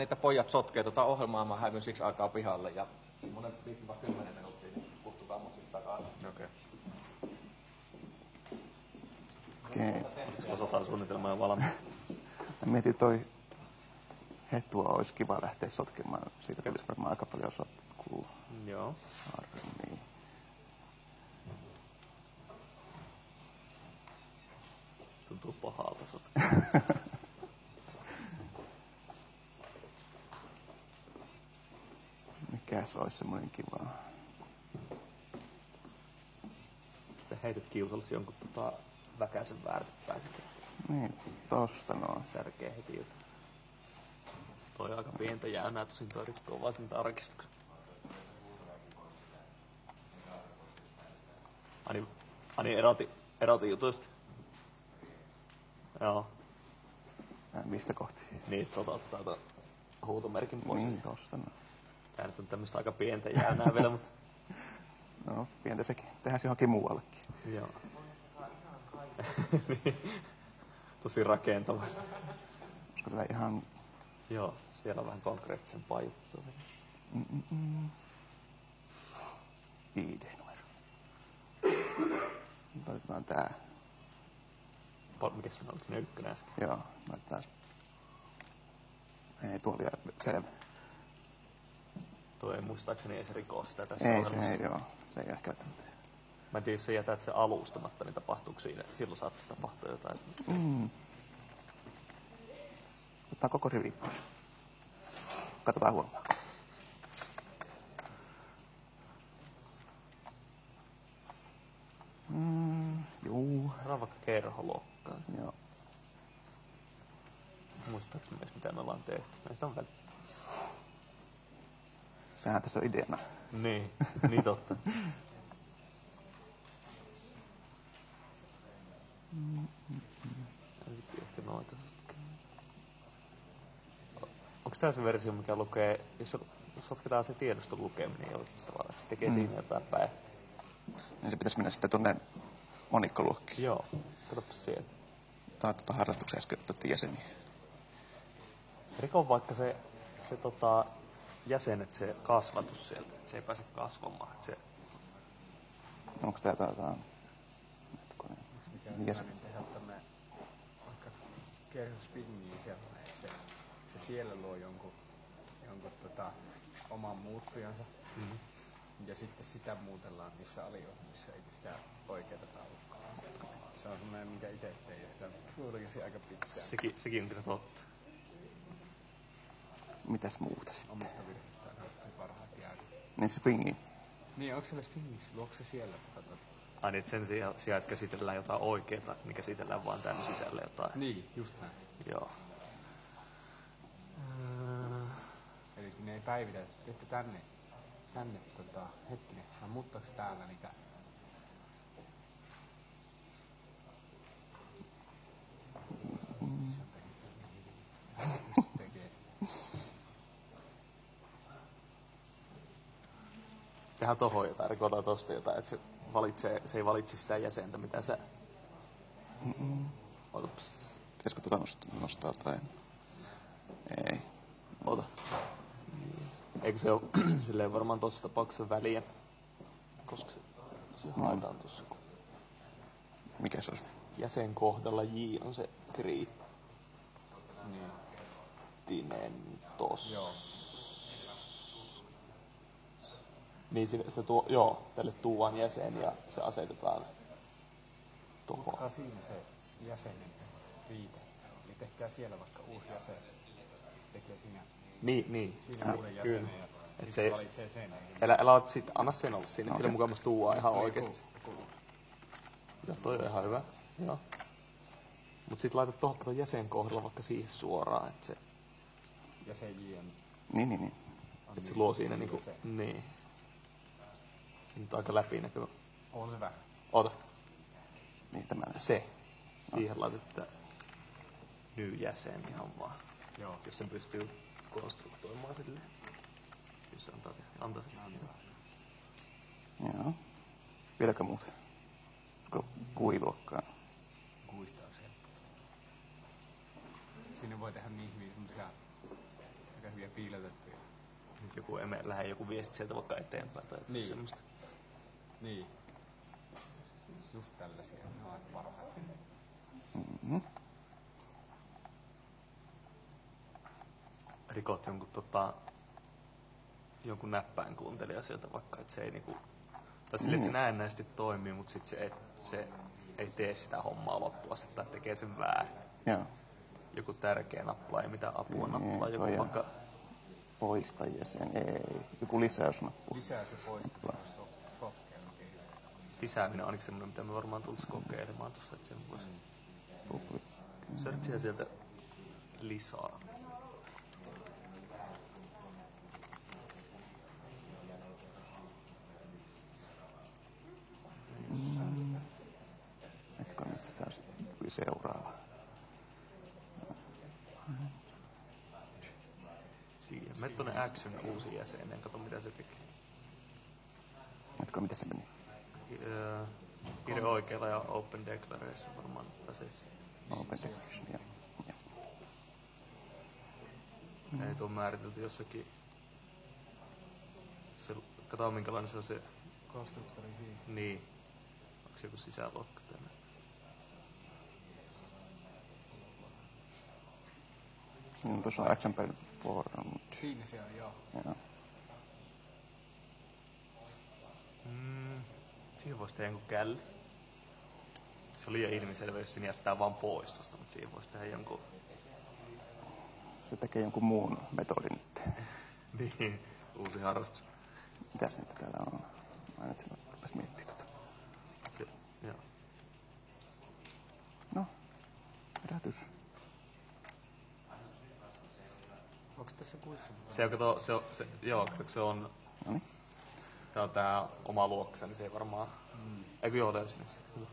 Niitä pojat sotkee ohjelmaa, mä häivyn siksi aikaa pihalle ja semmonen 5-10 minuuttia, niin kutsukaa mut sit takaisin. Okei. Okei. Osataan suunnitelmaa valmiin. Mietin toi Hetua olisi kiva lähteä sotkemaan. Siitä tulisi varmaan aika paljon sotkua. Joo. Harmi. Tuntuu pahalta sotkea. Mikäs olisi semmoinen kiva? Sitten heität kiusallisi jonkun väkäisen väärtpäin. Niin, tosta noin. Särkee heti jotain. Toi aika pientä jäynää, tosin toi rikkoo vaan sen tarkistuksen. Ani erotin jutuista. Joo. Mistä kohti? Niin, ottaa ton huutomerkin pois. Niin, tosta noin. Tää nyt on tämmöstä aika pientä jäynää vielä, mutta... No, pientä sekin. Tehdään se johonkin muuallekin. Joo. Tosi rakentava. Olisiko tätä ihan... Joo, siellä on vähän konkreettisempaa juttua. ID-numero. Laitetaan tää. Mikäs se on? Oliko se ykkönen äsken? Joo, laitetaan. Ei, tuo oli selvä. Tuo ei muistaakseni edes rikoo sitä tässä Ei, ohjelmassa. se ei, joo. Se ei ehkä välttämättä. Mä en tiedä, jos sä jätät se alustamatta, niin tapahtuuko siinä? Silloin saattaisi tapahtua jotain. Ottaa koko rivi pois. Katsotaan huomenna. Juu. Tämä on vaikka kerholokkaa. Joo. Muistaakseni myös, mitä me ollaan tehty. Näitä on väliä. Sehän tässä on ideana. Niin, niin totta. Ehkä noita onko tämä se versio, mikä lukee, jos sotketaan se tiedoston lukeminen jollain tavalla, se tekee siinä jotain päin? Niin se pitäisi mennä sitten tuonne monikkoluokkiin. Joo, katsoppa siellä. Tämä on harrastuksen äsken otettiin jäseniä. Rikon vaikka se jäsenet, se kasvatus sieltä, että se ei pääse kasvamaan. Että se... Onko tää jotain... Jäsenet tehdä tämmönen vaikka kerhosfingiin sellainen, että se siellä luo jonkun oman muuttujansa. Ja sitten sitä muutellaan niissä aliohjelmissa, eikä sitä oikeata taulukkoa. Se on semmoinen, minkä itse tein, ja sitä kuulikin aika pitkään. Sekin on kyllä totta. Mitäs muuta sitten? Omista virheistään on parhaat jäädä. Niin se fingi. Niin, onko siellä Spingissä? Luokko se siellä? Ai niin, sen sijaan, että käsitellään jotain oikeaa, niin käsitellään vaan tänne sisälle jotain. Niin, just näin. Joo. Eli sinne ei päivitä, että tänne hetkinen, vai muuttaako se täällä niitä? Tehdään tohon jotain, rikotaan tosta jotain, että se ei valitse sitä jäsentä, mitä sä... Otaps. Pitäisikö tuota nostaa tai... Ei. Ota. Eikö se ole silleen varmaan tossa tapauksessa väliä? Koska se haetaan tossa. Mikä se olisi? Jäsen kohdalla J on se kriittinen tossa. Joo. Niin se tuo, joo, tälle tuodaan jäsen ja se asetetaan tuohon. Ottaa siinä se jäsenen viite. Eli tehkää siellä vaikka uusi jäsen. Tekee siinä. Niin. Siinä uuden jäsenen ja sitten se valitsee sen. Älä anna sen olla siinä, sillä mukavasti tuodaan ihan oikeesti. Ja toi on ihan hyvä. Joo. Mut sit laitat tuohon jäsen kohdalla vaikka siihen suoraan, että se... Jäsen J on... Niin. Että se luo siinä niinku... Niin. Se nyt on aika läpinäkyvä. On se vähän. Ota. Niin tämä. Se. Siihen laitetaan ny-jäsen ihan vaan. Joo. Jos sen pystyy konstruktoimaan silleen. Jos se antaa sen antaa. Joo. Vieläkö muuta? Kuiluokkaan. Kuista on se. Sinne voi tehdä niin hyvin semmosia aika piilotettuja. Nyt joku lähde joku viesti sieltä vaikka eteenpäin tai Niin. semmoista. Niin. Just tällaisia. Ne on aika parhaita. Rikot jonkun näppäin kuuntelija sieltä vaikka, että se ei niinku, tai sille, että se näennäisesti toimii, mutta sit se ei tee sitä hommaa loppuun asti tai tekee sen väärin. Joo. Joku tärkeä nappula, ei mitään apua nappula, joku toi on- vaikka, Poista jäsen, ei. Joku lisäysnappu. Lisää se poistetaan sokkeella. lisääminen on ainakin semmoinen, mitä me varmaan tulisi kokeilemaan tuossa, että sen voisi searchia sieltä lisää. Etkö mistä saa tuli seuraava? Siihen. Mene tuonne Action uusi jäseneen, kato mitä se tekee. Etkö mitä se meni? Kirja oikealla ja Open Declaration varmaan pääsisi. Open Declaration, joo. Ei tuo määritelty jossakin. Se, kato minkälainen se on se. Konstruktori siinä. Niin. Onko se joku sisäluokka tänne? Siinä tuossa on Action Performed. Siinä se on, joo. Joo. Siihen voisi tehdä jonkun källi. Se on liian ilmiselvä, jos sinä jättää vaan pois tosta, mutta siihen voisi tehdä jonkun. Se tekee jonkun muun metodin nyt. Niin, uusi harrastus. Mitäs niitä täällä on? Mä nyt silloin rupes miettimään tota. Se, joo. No, herätys. Onko tässä kuissa? Se, kato, joo, kato, se on, Noniin. tää on tää oma luokkansa, niin se ei varmaan. Eikö joo, löysin sitä.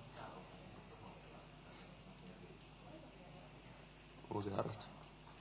Uusi harrastus.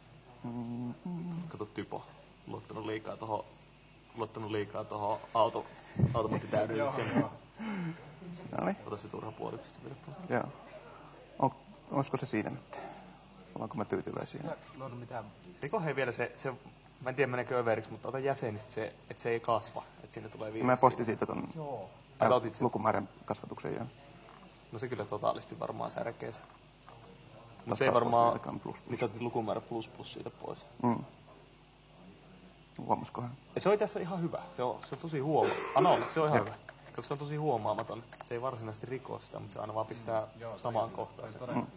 Kato typo. Luottanut liikaa tohon automaattitäydellikseen. Noniin. Ota se turha puolipiste vielä pois. Joo. Olisiko se siinä nyt? Ollaanko me tyytyväisiä? Luoda mitään. Riko hei vielä se, mä en tiedä meneekö överiksi, mutta ota jäsenistä se, että se ei kasva. Että sinne tulee viimeksi. Mä postin siitä ton Joo. Ai, sä otit sen? lukumäärän kasvatuksen ja No se kyllä totaalisti varmaan särkee se. Mutta Tästä se ei varmaan, postillakaan plus. niin sä otit lukumäärä plus siitä pois. Huomaskohan? Ja se on tässä ihan hyvä. Se on tosi huomaamaton. Se on ihan hyvä. Koska se on tosi huomaamaton. Se ei varsinaisesti riko sitä, mutta se aina vaan pistää samaan kohtaan. sen.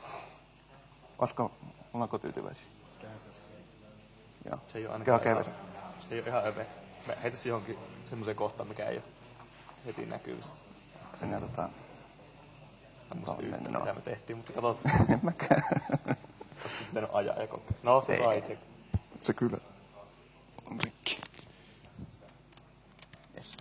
Ollaanko tyytyväisiä? Joo. Se ei ole Keho ainakaan keväsi. se ei ole ihan öve. Heitä se johonkin semmoiseen kohtaan, mikä ei ole heti näkyvistä. Sinä En muista Tonne, yhtään, no. mitä me tehtiin, mutta katsotaan. en mäkään. Olisi pitänyt ajaa ja kokea. No, se sai itse. Se kyllä on rikki. Yes.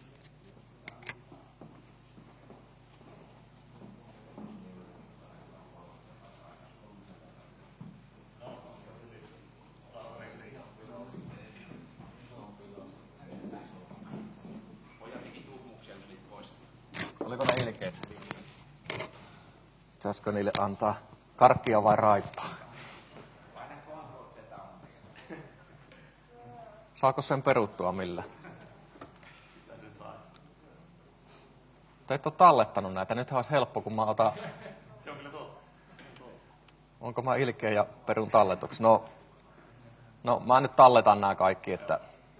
Oliko ne ilkeet? Pitäisikö niille antaa karkkia vai raippaa? Saako sen peruttua millä? Te et ole tallettanut näitä. Nythän olisi helppo, kun mä otan... Se on kyllä totta. Onko mä ilkeä ja perun talletuksi? No mä nyt talletan nämä kaikki, että...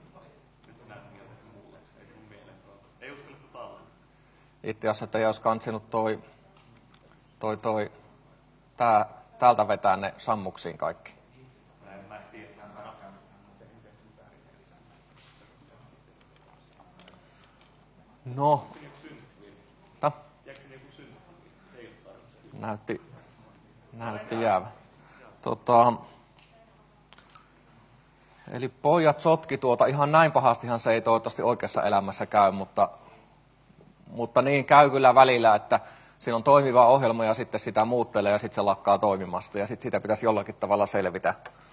Ei uskallettu talleen. Itse asiassa, että ei olisi kansinut täältä vetää ne sammuksiin kaikki. Mä en tiedä, että hän on No. Jääkö se joku synny? Ei ole tarvitse. Näytti jäävä. Eli pojat sotki tuota, ihan näin pahastihan se ei toivottavasti oikeassa elämässä käy, mutta niin käy kyllä välillä, että siinä on toimiva ohjelma ja sitten sitä muuttelee ja sitten se lakkaa toimimasta ja sitten sitä pitäisi jollakin tavalla selvitä.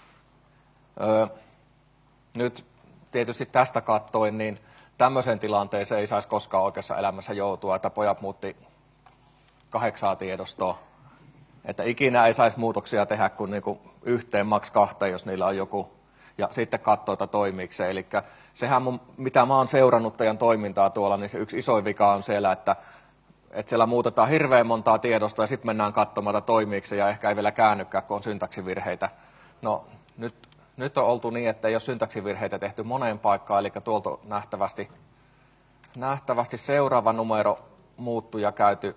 Nyt tietysti tästä katsoen, niin tämmöiseen tilanteeseen ei saisi koskaan oikeassa elämässä joutua, että pojat muutti 8 tiedostoa. Että ikinä ei saisi muutoksia tehdä kuin niinku yhteen, maks 2, jos niillä on joku ja sitten katsoo, että toimiiko se. Eli sehän, mitä mä oon seurannut teidän toimintaa tuolla, niin se yksi iso vika on siellä, että siellä muutetaan hirveän montaa tiedosta ja sitten mennään katsomaan, että toimiiko se, ja ehkä ei vielä käännykään, kun on syntaksivirheitä. No nyt on oltu niin, että ei ole syntaksivirheitä tehty moneen paikkaan, eli tuolta on nähtävästi seuraava numero muuttuja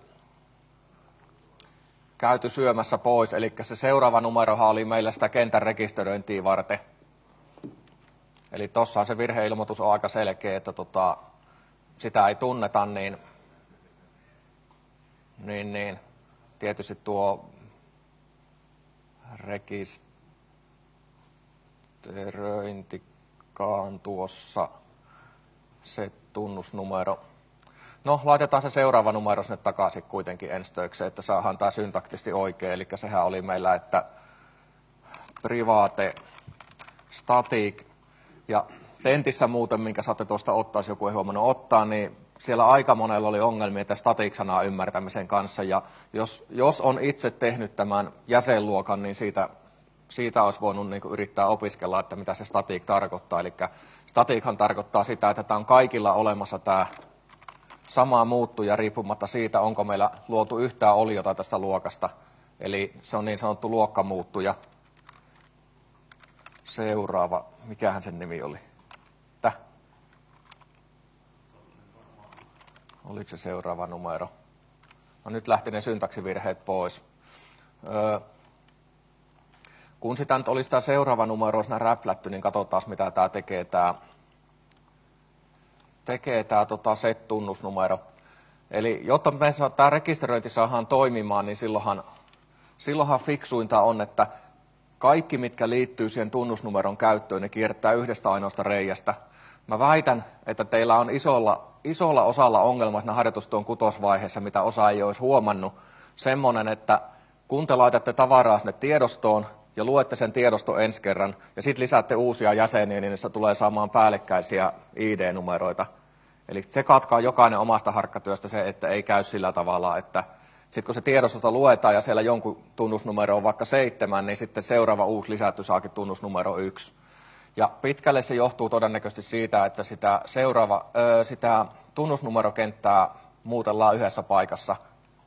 käyty syömässä pois, eli se seuraava numerohan oli meillä sitä kentän rekisteröintiä varten. Eli tuossa se virheilmoitus on aika selkeä, että sitä ei tunneta, niin tietysti tuo rekisteröintikaan tuossa se tunnusnumero. No, laitetaan se seuraava numero sinne takaisin kuitenkin ensi töikseen, että saadaan tämä syntaktisesti oikein. Eli sehän oli meillä, että private static. Ja tentissä muuten, minkä saatte tuosta ottaa, jos joku ei huomannut ottaa, niin siellä aika monella oli ongelmia että static-sanaa ymmärtämisen kanssa. Ja jos on itse tehnyt tämän jäsenluokan, niin siitä olisi voinut niin kuin yrittää opiskella, että mitä se static tarkoittaa. Eli statichan tarkoittaa sitä, että tämä on kaikilla olemassa tämä sama muuttuja riippumatta siitä, onko meillä luotu yhtään oliota tästä luokasta. Eli se on niin sanottu luokkamuuttuja. Seuraava, mikähän sen nimi oli? Oliko se seuraava numero? No nyt lähti ne syntaksivirheet pois. Kun sitä nyt olisi tämä seuraava numero siinä räplätty, niin katsotaan mitä tämä tekee tämä set-tunnusnumero. Eli jotta tämä rekisteröinti saadaan toimimaan, niin silloinhan fiksuinta on, että kaikki, mitkä liittyy siihen tunnusnumeron käyttöön, ne kiertää yhdestä ainoasta reiästä. Mä väitän, että teillä on isolla osalla ongelma siinä harjoitustyön kutosvaiheessa, mitä osa ei olisi huomannut. Semmoinen, että kun te laitatte tavaraa sinne tiedostoon ja luette sen tiedoston ensi kerran ja sitten lisäätte uusia jäseniä, niin niissä tulee saamaan päällekkäisiä ID-numeroita. Eli se katkaa jokainen omasta harkkatyöstä se, että ei käy sillä tavalla, että sitten kun se tiedostosta luetaan ja siellä jonkun tunnusnumero on vaikka 7, niin sitten seuraava uusi lisätty saakin tunnusnumero 1. Ja pitkälle se johtuu todennäköisesti siitä, että sitä tunnusnumerokenttää muutellaan yhdessä paikassa.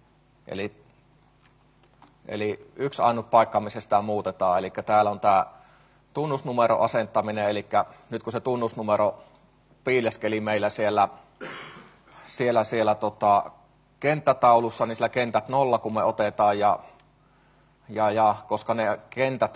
Eli yksi ainut paikka, missä sitä muutetaan. Eli täällä on tämä tunnusnumero asentaminen, eli nyt kun se tunnusnumero piileskeli meillä siellä kenttätaulussa, niin sillä kentät 0, kun me otetaan, ja koska ne kentät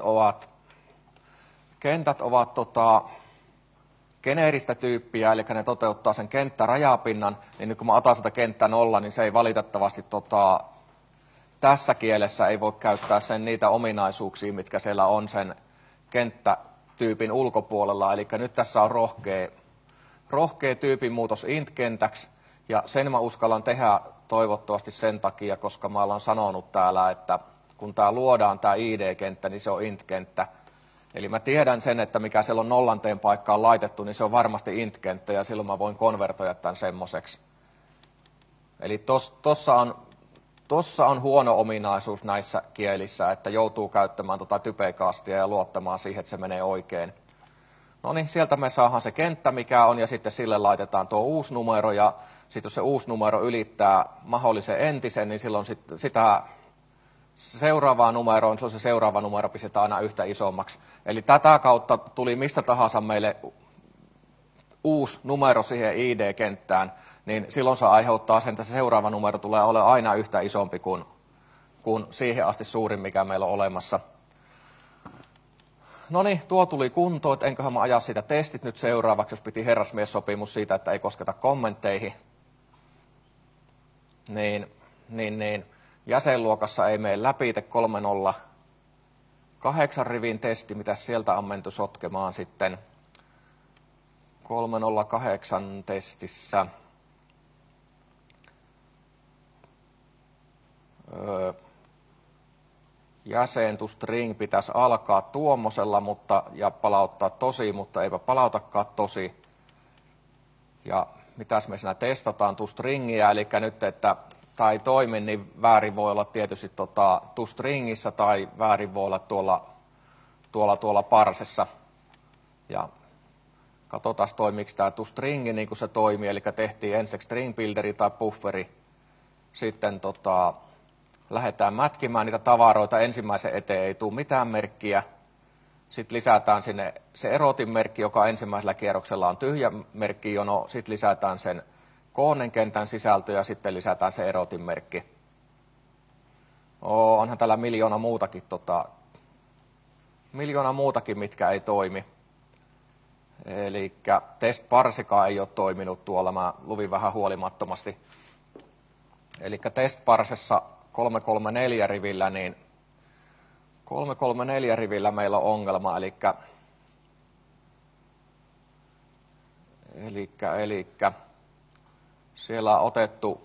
ovat geneeristä tyyppiä, eli ne toteuttaa sen kenttärajapinnan, niin nyt kun mä otan sitä kenttä 0, niin se ei valitettavasti tässä kielessä ei voi käyttää sen niitä ominaisuuksia, mitkä siellä on sen kenttätyypin ulkopuolella. Eli nyt tässä on rohkea tyypin muutos int-kentäksi, ja sen mä uskallan tehdä toivottavasti sen takia, koska mä olen sanonut täällä, että kun tämä luodaan tämä ID-kenttä, niin se on int-kenttä. Eli mä tiedän sen, että mikä siellä on nollanteen paikkaan laitettu, niin se on varmasti int-kenttä, ja silloin mä voin konvertoida tämän semmoiseksi. Eli tossa on huono ominaisuus näissä kielissä, että joutuu käyttämään typecastia ja luottamaan siihen, että se menee oikein. No niin, sieltä me saadaan se kenttä, mikä on, ja sitten sille laitetaan tuo uusi numero, ja sitten jos se uusi numero ylittää mahdollisen entisen, niin silloin sitä seuraavaa numeroa, silloin se seuraava numero pistetään aina yhtä isommaksi. Eli tätä kautta tuli mistä tahansa meille uusi numero siihen ID-kenttään, niin silloin se aiheuttaa sen, että se seuraava numero tulee olemaan aina yhtä isompi kuin siihen asti suurin, mikä meillä on olemassa. No niin, tuo tuli kuntoon, että enköhän mä aja siitä testit nyt seuraavaksi, jos piti herrasmies-sopimus siitä, että ei kosketa kommentteihin. Niin. Jäsenluokassa ei mene läpi 308 rivin testi, mitä sieltä on menty sotkemaan sitten 308 testissä. Jäsentustring pitäisi alkaa tuommoisella ja palauttaa tosi, mutta eipä palautakaan tosi. Ja mitäs me siinä testataan tustringiä, eli nyt, että tämä ei toimi, niin väärin voi olla tietysti tustringissä tai väärin voi olla tuolla parsessa. Ja katsotaan, toimiiko tämä toStringi niin kuin se toimii, eli tehtiin ensiksi string builderi tai bufferi. Sitten lähdetään mätkimään niitä tavaroita, ensimmäisen eteen ei tule mitään merkkiä. Sitten lisätään sinne se erotinmerkki, joka ensimmäisellä kierroksella on tyhjä merkkijono. Sitten lisätään sen koonnen kentän sisältö ja sitten lisätään se erotinmerkki. Onhan täällä miljoona muutakin, mitkä ei toimi. Eli test parsikaan ei ole toiminut tuolla, mä luvin vähän huolimattomasti. Eli test parsessa 334 rivillä, niin 334 rivillä meillä on ongelma, eli siellä on otettu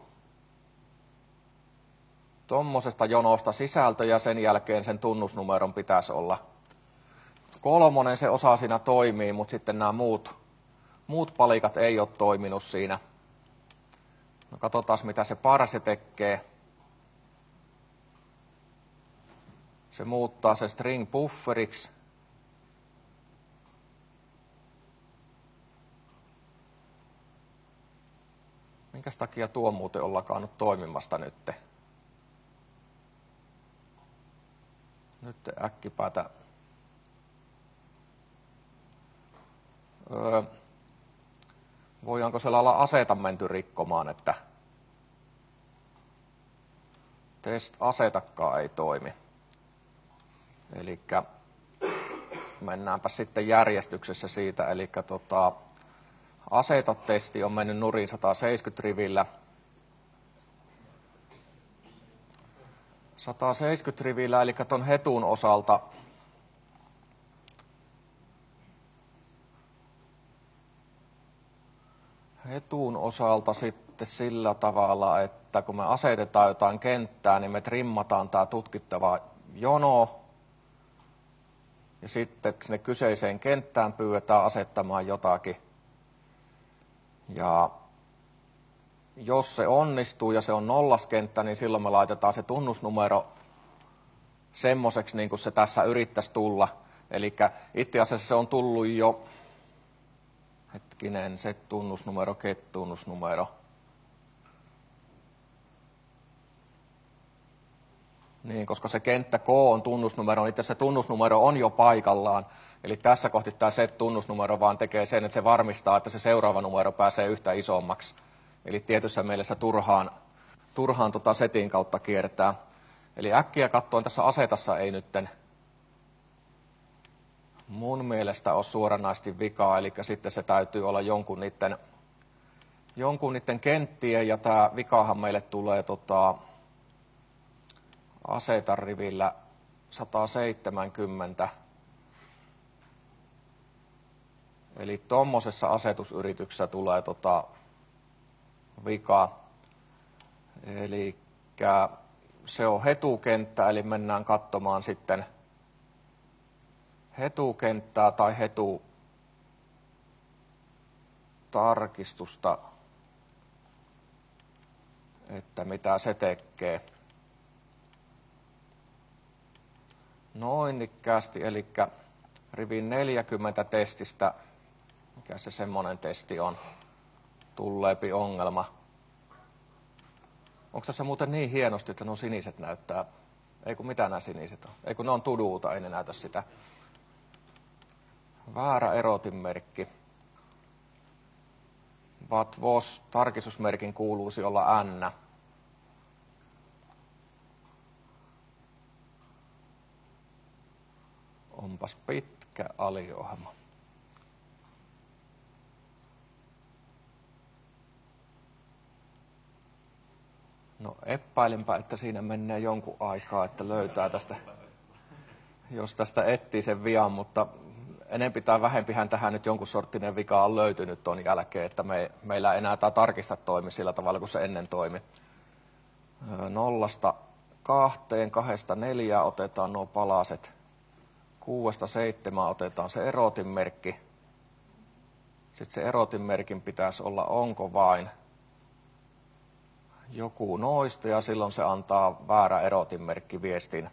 tuommoisesta jonosta sisältö ja sen jälkeen sen tunnusnumeron pitäisi olla 3, se osa siinä toimii, mutta sitten nämä muut palikat ei ole toiminut siinä. No katsotaan, mitä se parse tekee. Se muuttaa se string bufferiksi. Minkäs takia tuo muuten on lakannut toimimasta nyt? Nyt äkkipäätä. Voidaanko siellä olla aseta menty rikkomaan, että test-asetakaan ei toimi. Eli mennäänpä sitten järjestyksessä siitä, eli aseta-testi on mennyt nurin 170 rivillä. 170 rivillä, eli tuon hetun osalta sitten sillä tavalla, että kun me asetetaan jotain kenttää, niin me trimmataan tämä tutkittava jono. Ja sitten sinne kyseiseen kenttään pyydetään asettamaan jotakin. Ja jos se onnistuu ja se on nollaskenttä, niin silloin me laitetaan se tunnusnumero semmoiseksi, niin kuin se tässä yrittäisi tulla. Eli itse asiassa se on tullut jo, set-tunnusnumero, get-tunnusnumero. Niin, koska se kenttä K on tunnusnumero, niin itse se tunnusnumero on jo paikallaan. Eli tässä kohti tämä set-tunnusnumero vaan tekee sen, että se varmistaa, että se seuraava numero pääsee yhtä isommaksi. Eli tietyssä mielessä turhaan setin kautta kiertää. Eli äkkiä katsoen tässä asetassa ei nytten mun mielestä ole suoranaisesti vikaa, eli sitten se täytyy olla jonkun niiden kenttien, ja tämä vikahan meille tulee asetan rivillä 170. Eli tuommoisessa asetusyrityksessä tulee vika. Eli se on hetukenttä, eli mennään katsomaan sitten hetukenttää tai hetutarkistusta, että mitä se tekee. Noinikäästi, eli rivin 40 testistä, mikä se semmoinen testi on, tulleepi ongelma. Onko tässä muuten niin hienosti, että nuo siniset näyttää, ei kun mitä nämä siniset on, ei kun ne on tuduuta, ei ne näytä sitä. Väärä erotinmerkki. But was, tarkistusmerkin kuuluisi olla N. Onpas pitkä aliohjelma. No epäilenpä, että siinä menee jonkun aikaa, että löytää tästä, jos tästä etsii sen vian, mutta enempi tai vähempihän tähän nyt jonkun sorttinen vika on löytynyt ton jälkeen, että meillä ei enää tämä tarkista toimi sillä tavalla kuin se ennen toimi. 0-2, 2-4 otetaan nuo palaset, 6-7 otetaan se erotinmerkki. Sitten se erotinmerkin pitäisi olla onko vain joku noista, ja silloin se antaa väärä erotinmerkki viestin.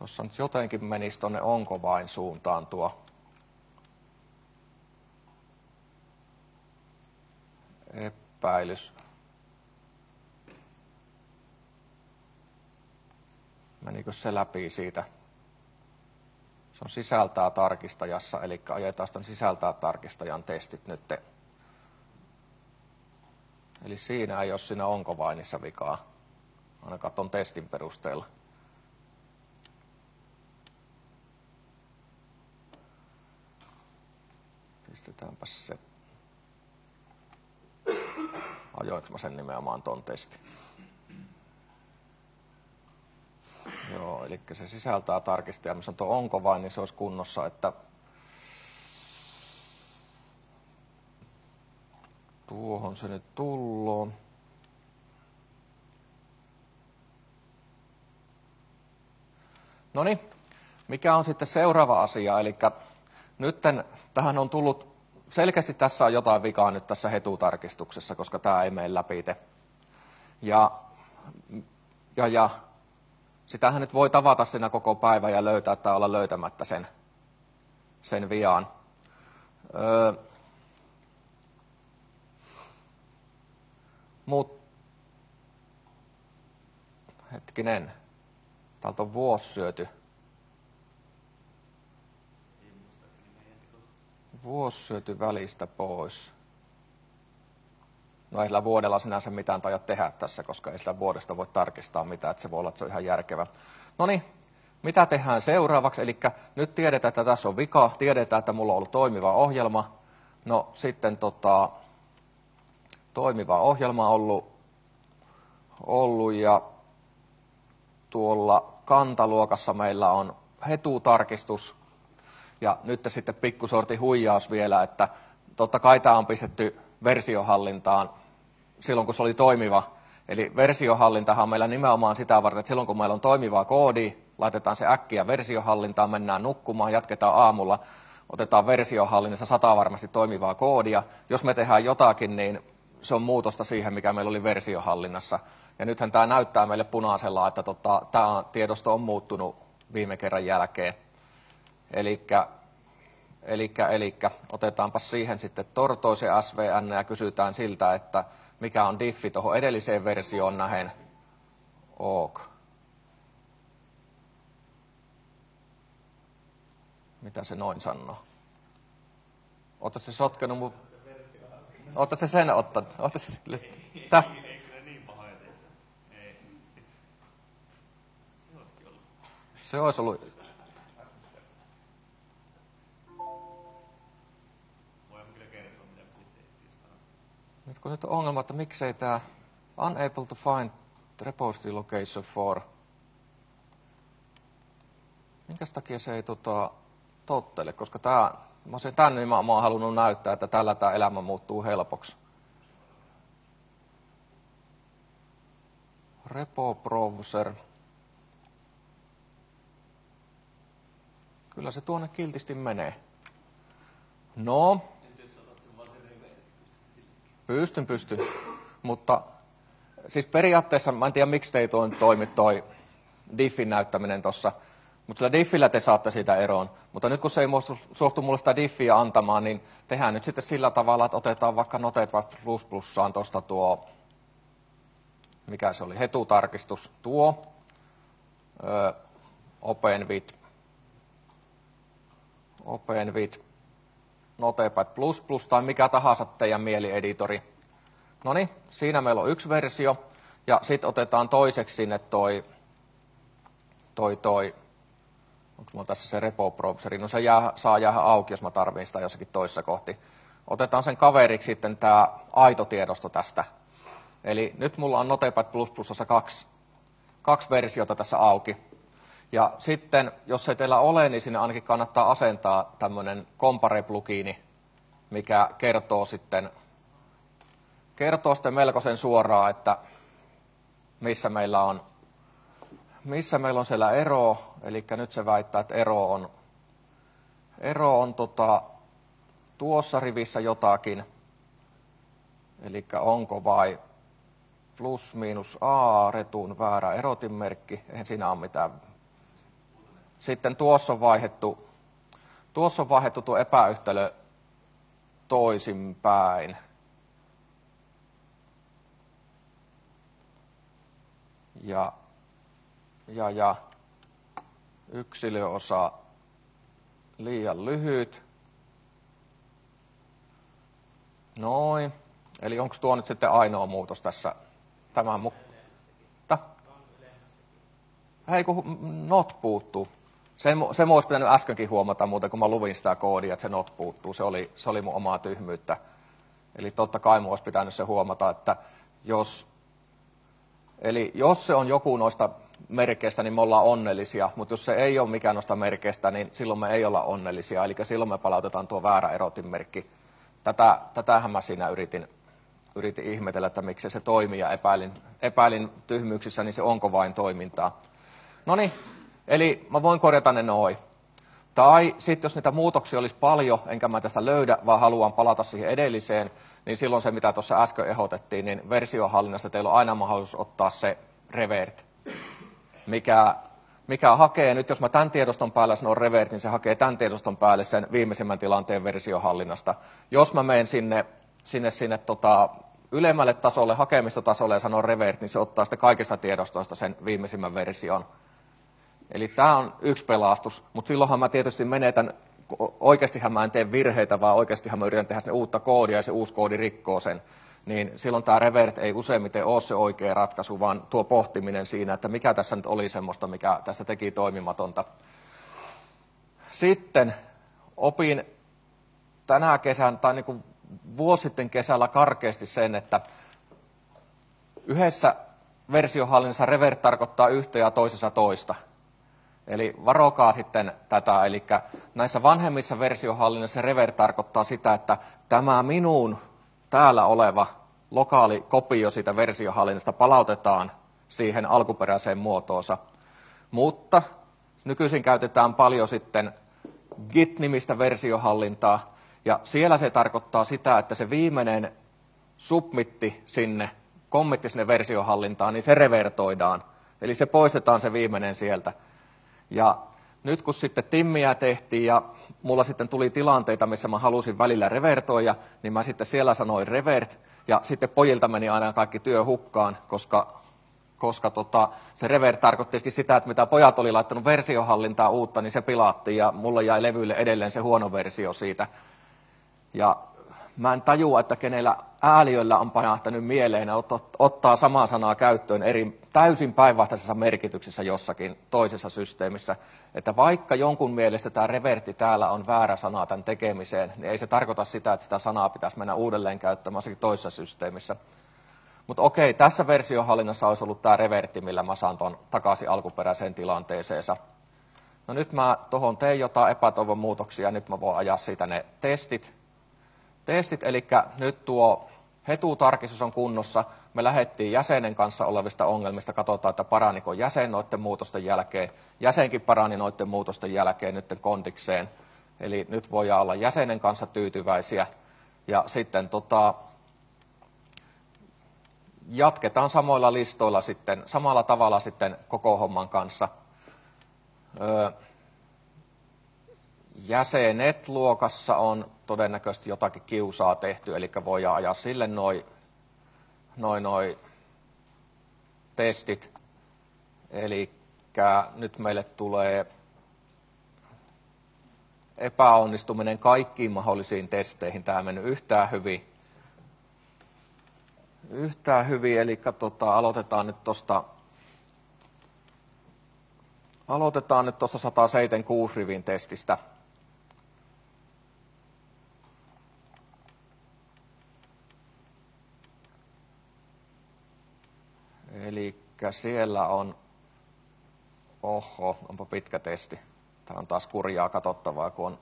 Tuossa nyt jotenkin menisi tuonne onko vain suuntaan tuo epäilys. Menikö se läpi siitä? Se on sisältää tarkistajassa, eli ajetaan sitten sisältää tarkistajan testit nyt. Eli siinä ei ole siinä onko vainissa vikaa, ainakaan tuon testin perusteella. Pistetäänpäs se. Ajoinko mä sen nimenomaan ton testin? Joo, eli se sisältää tarkistaja, missä on tuo onko vain, niin se olisi kunnossa, että tuohon se nyt tulloon. Noniin, mikä on sitten seuraava asia, eli nytten tähän on tullut, selkeästi tässä on jotain vikaa nyt tässä hetutarkistuksessa, koska tämä ei mene läpi. Ja sitähän nyt voi tavata siinä koko päivän ja löytää tai olla löytämättä sen vian. Hetkinen, täältä on vuosi syöty. Vuosi syöty välistä pois. No ei sillä vuodella sinänsä mitään taida tehdä tässä, koska ei sillä vuodesta voi tarkistaa mitään, että se voi olla, että se on ihan järkevä. Noniin, mitä tehdään seuraavaksi? Eli nyt tiedetään, että tässä on vika, tiedetään, että mulla on ollut toimiva ohjelma. No sitten toimiva ohjelma ollut ja tuolla kantaluokassa meillä on hetutarkistus. Ja nyt sitten pikkusorti huijaus vielä, että totta kai tämä on pistetty versiohallintaan silloin, kun se oli toimiva. Eli versiohallintahan on meillä nimenomaan sitä varten, että silloin kun meillä on toimivaa koodia, laitetaan se äkkiä versiohallintaan, mennään nukkumaan, jatketaan aamulla, otetaan versiohallinnassa 100 varmasti toimivaa koodia. Jos me tehdään jotakin, niin se on muutosta siihen, mikä meillä oli versiohallinnassa. Ja nythän tämä näyttää meille punaisella, että tämä tiedosto on muuttunut viime kerran jälkeen. Elikkä otetaanpa siihen sitten tortoisen SVN ja kysytään siltä, että mikä on diffi tuohon edelliseen versioon nähen. Ok. Mitä se noin sanoo? Oota se sotkenut mun... Oota se sen ottanut. Oota se... Tää? Se olisi ollut... Nyt kun nyt on ongelma, että miksei tämä unable to find repository location for... Minkäs takia se ei tottele, koska mä olisin tän nimenomaan halunnut näyttää, että tällä tämä elämä muuttuu helpoksi. Repo browser. Kyllä se tuonne kiltisti menee. No. Pystyn. Mutta siis periaatteessa, mä en tiedä miksi te ei toimi toi diffin näyttäminen tuossa. Mutta sillä diffillä te saatte siitä eroon. Mutta nyt kun se ei suostu mulle sitä diffiä antamaan, niin tehdään nyt sitten sillä tavalla, että otetaan vaikka Notepad++ tuosta tuo, mikä se oli, hetutarkistus tuo, Open with Notepad++ tai mikä tahansa teidän mielieditori. Noniin, siinä meillä on yksi versio ja sitten otetaan toiseksi sinne toi onko mulla tässä se repo-browseri? No se saa jäädä auki, jos mä tarvitsen sitä jossakin toisessa kohti. Otetaan sen kaveriksi sitten tämä aito tiedosto tästä. Eli nyt mulla on Notepad++ kaksi versiota tässä auki. Ja sitten, jos ei teillä ole, niin sinne ainakin kannattaa asentaa tämmöinen compare-plugiini, mikä kertoo sitten melkoisen suoraan, että missä meillä on siellä ero. Eli nyt se väittää, että ero on tuossa rivissä jotakin. Eli onko vai plus miinus a, retun väärä erotinmerkki. Eihän siinä ole mitään. sitten tuossa on vaihdettu tuo epäyhtälö toisinpäin. Ja yksilöosa liian lyhyt. Noin. Eli onko tuo nyt sitten ainoa muutos tässä tämän Hei, kun not puuttuu. Se olisi pitänyt äskenkin huomata muuten, kun mä luvin sitä koodia, että se not puuttuu. Se oli mun omaa tyhmyyttä. Eli totta kai mun olisi pitänyt se huomata, että jos se on joku noista merkeistä, niin me ollaan onnellisia, mutta jos se ei ole mikään noista merkeistä, niin silloin me ei olla onnellisia. Eli silloin me palautetaan tuo väärä erotinmerkki. Tätähän mä siinä yritin ihmetellä, että miksi se toimii, ja epäilin tyhmyyksissä, niin se onko vain toimintaa. No niin, eli mä voin korjata ne noin. Tai sitten jos niitä muutoksia olisi paljon, enkä mä tästä löydä, vaan haluan palata siihen edelliseen, niin silloin se, mitä tuossa äsken ehdotettiin, niin versiohallinnassa teillä on aina mahdollisuus ottaa se revert, mikä hakee, nyt jos mä tämän tiedoston päällä sanon revert, niin se hakee tämän tiedoston päälle sen viimeisimmän tilanteen versiohallinnasta. Jos mä menen sinne ylemmälle tasolle, hakemistotasolle ja sanon revert, niin se ottaa sitten kaikista tiedostoista sen viimeisimmän version. Eli tämä on yksi pelastus, mutta silloinhan mä tietysti menetän, oikeastihan mä en tee virheitä, vaan oikeastihan mä yritän tehdä sinne uutta koodia ja se uusi koodi rikkoo sen. Niin silloin tämä revert ei useimmiten ole se oikea ratkaisu, vaan tuo pohtiminen siinä, että mikä tässä nyt oli semmoista, mikä tässä teki toimimatonta. Sitten opin tänä kesän, tai niin kuin vuosi sitten kesällä karkeasti sen, että yhdessä versiohallinnassa revert tarkoittaa yhtä ja toisessa toista. Eli varokaa sitten tätä, eli näissä vanhemmissa versiohallinnoissa revert tarkoittaa sitä, että tämä minun täällä oleva lokaali kopio siitä versiohallinnasta palautetaan siihen alkuperäiseen muotoonsa. Mutta nykyisin käytetään paljon sitten Git-nimistä versiohallintaa, ja siellä se tarkoittaa sitä, että se viimeinen submitti sinne, committi sinne versiohallintaan, niin se revertoidaan. Eli se poistetaan se viimeinen sieltä. Ja nyt kun sitten timmiä tehtiin ja mulla sitten tuli tilanteita, missä mä halusin välillä revertoida, niin mä sitten siellä sanoin revert, ja sitten pojilta meni aina kaikki työ hukkaan, koska se revert tarkoittikin sitä, että mitä pojat oli laittanut versiohallintaa uutta, niin se pilattiin, ja mulle jäi levylle edelleen se huono versio siitä. Ja mä en tajua, että kenellä ääliöllä on pajahtanut mieleen ottaa samaa sanaa käyttöön täysin päinvastaisessa merkityksessä jossakin toisessa systeemissä. Että vaikka jonkun mielestä tämä reverti täällä on väärä sana tämän tekemiseen, niin ei se tarkoita sitä, että sitä sanaa pitäisi mennä uudelleen käyttämään jossakin toisessa systeemissä. Mutta okei, tässä versiohallinnassa olisi ollut tämä revertti, millä mä saan tuon takaisin alkuperäiseen tilanteeseensa. No nyt mä tuohon tein jotain epätoivon muutoksia, ja nyt mä voin ajaa siitä ne testit. Eli nyt tuo hetutarkistus on kunnossa. Me lähdettiin jäsenen kanssa olevista ongelmista, katsotaan, että paraniko jäsen noiden muutosten jälkeen. Jäsenkin parani noiden muutosten jälkeen nyt kondikseen. Eli nyt voidaan olla jäsenen kanssa tyytyväisiä. Ja sitten jatketaan samoilla listoilla sitten, samalla tavalla sitten koko homman kanssa. Jäsenet-luokassa on todennäköisesti jotakin kiusaa tehty, eli voidaan ajaa sille noi testit. Eli nyt meille tulee epäonnistuminen kaikkiin mahdollisiin testeihin. Tämä on mennyt yhtään hyvin, eli aloitetaan nyt tuosta 176 rivin testistä. Eli siellä on, onpa pitkä testi. Tämä on taas kurjaa katsottavaa, kun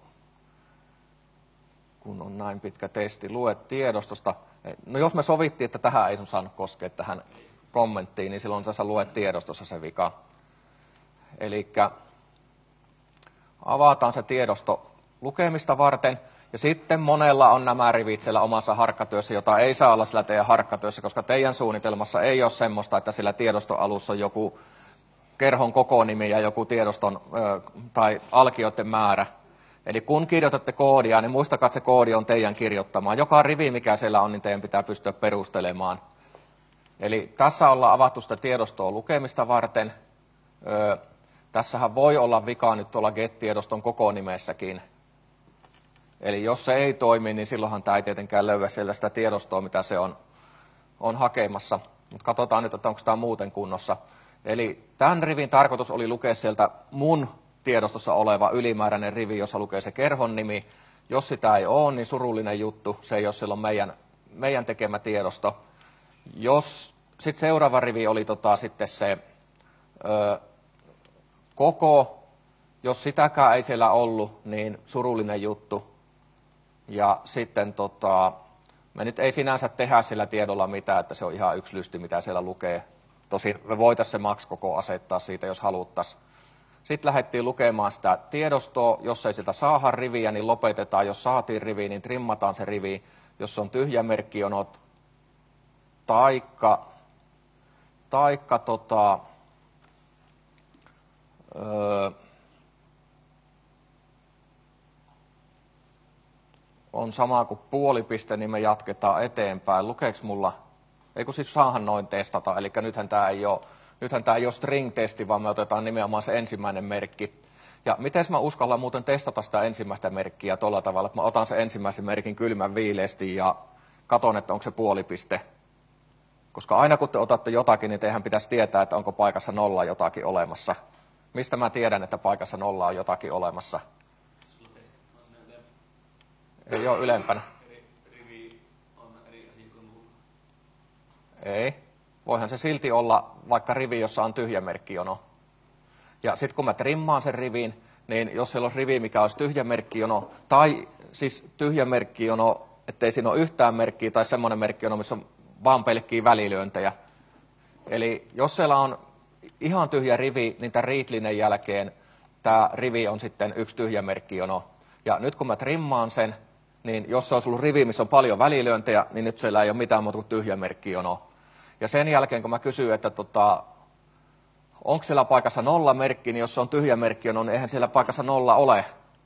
on näin pitkä testi. Lue tiedostosta. No jos me sovittiin, että tähän ei sun saanut koskea tähän kommenttiin, niin silloin tässä lue tiedostossa se vika. Eli avataan se tiedosto lukemista varten. Ja sitten monella on nämä rivit siellä omassa harkkatyössä, jota ei saa olla sillä teidän harkkatyössä, koska teidän suunnitelmassa ei ole semmoista, että sillä tiedostoalussa on joku kerhon kokonimi ja joku tiedoston tai alkioiden määrä. Eli kun kirjoitatte koodia, niin muistakaa, että se koodi on teidän kirjoittamaan. Joka rivi, mikä siellä on, niin teidän pitää pystyä perustelemaan. Eli tässä ollaan avattu sitä tiedostoa lukemista varten. Tässähän voi olla vika nyt tuolla get-tiedoston kokonimessäkin. Eli jos se ei toimi, niin silloinhan tämä ei tietenkään löyä sieltä sitä tiedostoa, mitä se on hakemassa. Mutta katsotaan nyt, että onko tämä muuten kunnossa. Eli tämän rivin tarkoitus oli lukea sieltä mun tiedostossa oleva ylimääräinen rivi, jossa lukee se kerhon nimi. Jos sitä ei ole, niin surullinen juttu. Se ei ole silloin meidän tekemä tiedosto. Sitten seuraava rivi oli sitten se koko. Jos sitäkään ei siellä ollut, niin surullinen juttu. Ja sitten me nyt ei sinänsä tehdä sillä tiedolla mitään, että se on ihan yksi lysti, mitä siellä lukee. Tosin me voitaisiin se max-koko asettaa siitä, jos haluttaisiin. Sitten lähdettiin lukemaan sitä tiedostoa. Jos ei sieltä saada riviä, niin lopetetaan. Jos saatiin rivi, niin trimmataan se rivi. Jos on tyhjämerkkijonot, on sama kuin puolipiste, niin me jatketaan eteenpäin. Lukeeko mulla? Eikö siis saahan noin testata, eli nythän tämä ei ole string-testi, vaan me otetaan nimenomaan se ensimmäinen merkki. Ja miten mä uskallan muuten testata sitä ensimmäistä merkkiä tuolla tavalla, että mä otan sen ensimmäisen merkin kylmän viileästi ja katon, että onko se puolipiste. Koska aina kun te otatte jotakin, niin teidän pitäisi tietää, että onko paikassa 0 jotakin olemassa. Mistä mä tiedän, että paikassa 0 on jotakin olemassa? Ei ole ylempänä. Ei. Voihan se silti olla vaikka rivi, jossa on tyhjämerkkijono. Ja sitten kun mä trimmaan sen rivin, niin jos siellä olisi rivi, mikä olisi tyhjämerkkijono, tai siis tyhjämerkkijono, ettei siinä ole yhtään merkkiä, tai semmoinen merkkijono, missä on vaan pelkkiä välilyöntejä. Eli jos siellä on ihan tyhjä rivi, niin tämän readlinen jälkeen tämä rivi on sitten yksi tyhjämerkkijono. Ja nyt kun mä trimmaan sen, niin jos se olisi ollut rivi, missä on paljon välilyöntejä, niin nyt siellä ei ole mitään muuta kuin tyhjämerkkijono. Ja sen jälkeen, kun mä kysyin, että onko siellä paikassa 0 merkki, niin jos se on tyhjämerkkijono, niin eihän siellä paikassa 0 ole.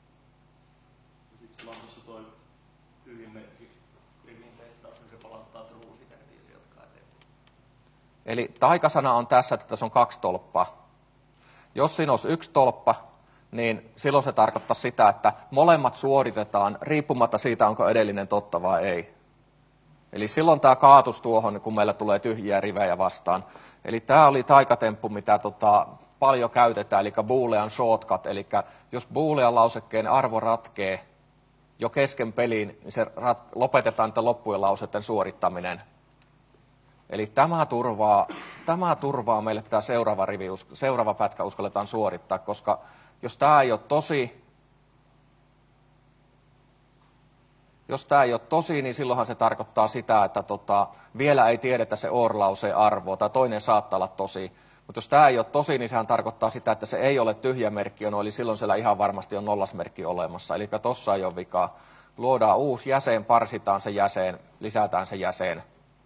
Siksi tuossa toi tyhjämerkki rivin testaus, niin se palauttaa true sitä heti, jos jatkaa eteenpäin. Eli taikasana on tässä, että tässä on 2 tolppaa. Jos siinä olisi 1 tolppa, niin silloin se tarkoittaa sitä, että molemmat suoritetaan riippumatta siitä, onko edellinen totta vai ei. Eli silloin tämä kaatus tuohon, kun meillä tulee tyhjiä rivejä vastaan. Eli tämä oli taikatemppu, mitä paljon käytetään, eli boolean shortcut. Eli jos boolean lausekkeen arvo ratkee jo kesken peliin, niin se lopetetaan niiden loppujen lauseiden suorittaminen. Eli tämä turvaa meille tämä seuraava pätkä uskalletaan suorittaa, koska jos tämä ei ole tosi, niin silloinhan se tarkoittaa sitä, että vielä ei tiedetä se or-lauseen arvoa, tai toinen saattaa olla tosi. Mutta jos tämä ei ole tosi, niin sehän tarkoittaa sitä, että se ei ole tyhjämerkkijono, eli silloin siellä ihan varmasti on nollasmerkki olemassa. Eli tuossa ei ole vikaa. Luodaan uusi jäsen, parsitaan se jäsen, lisätään se jäsen.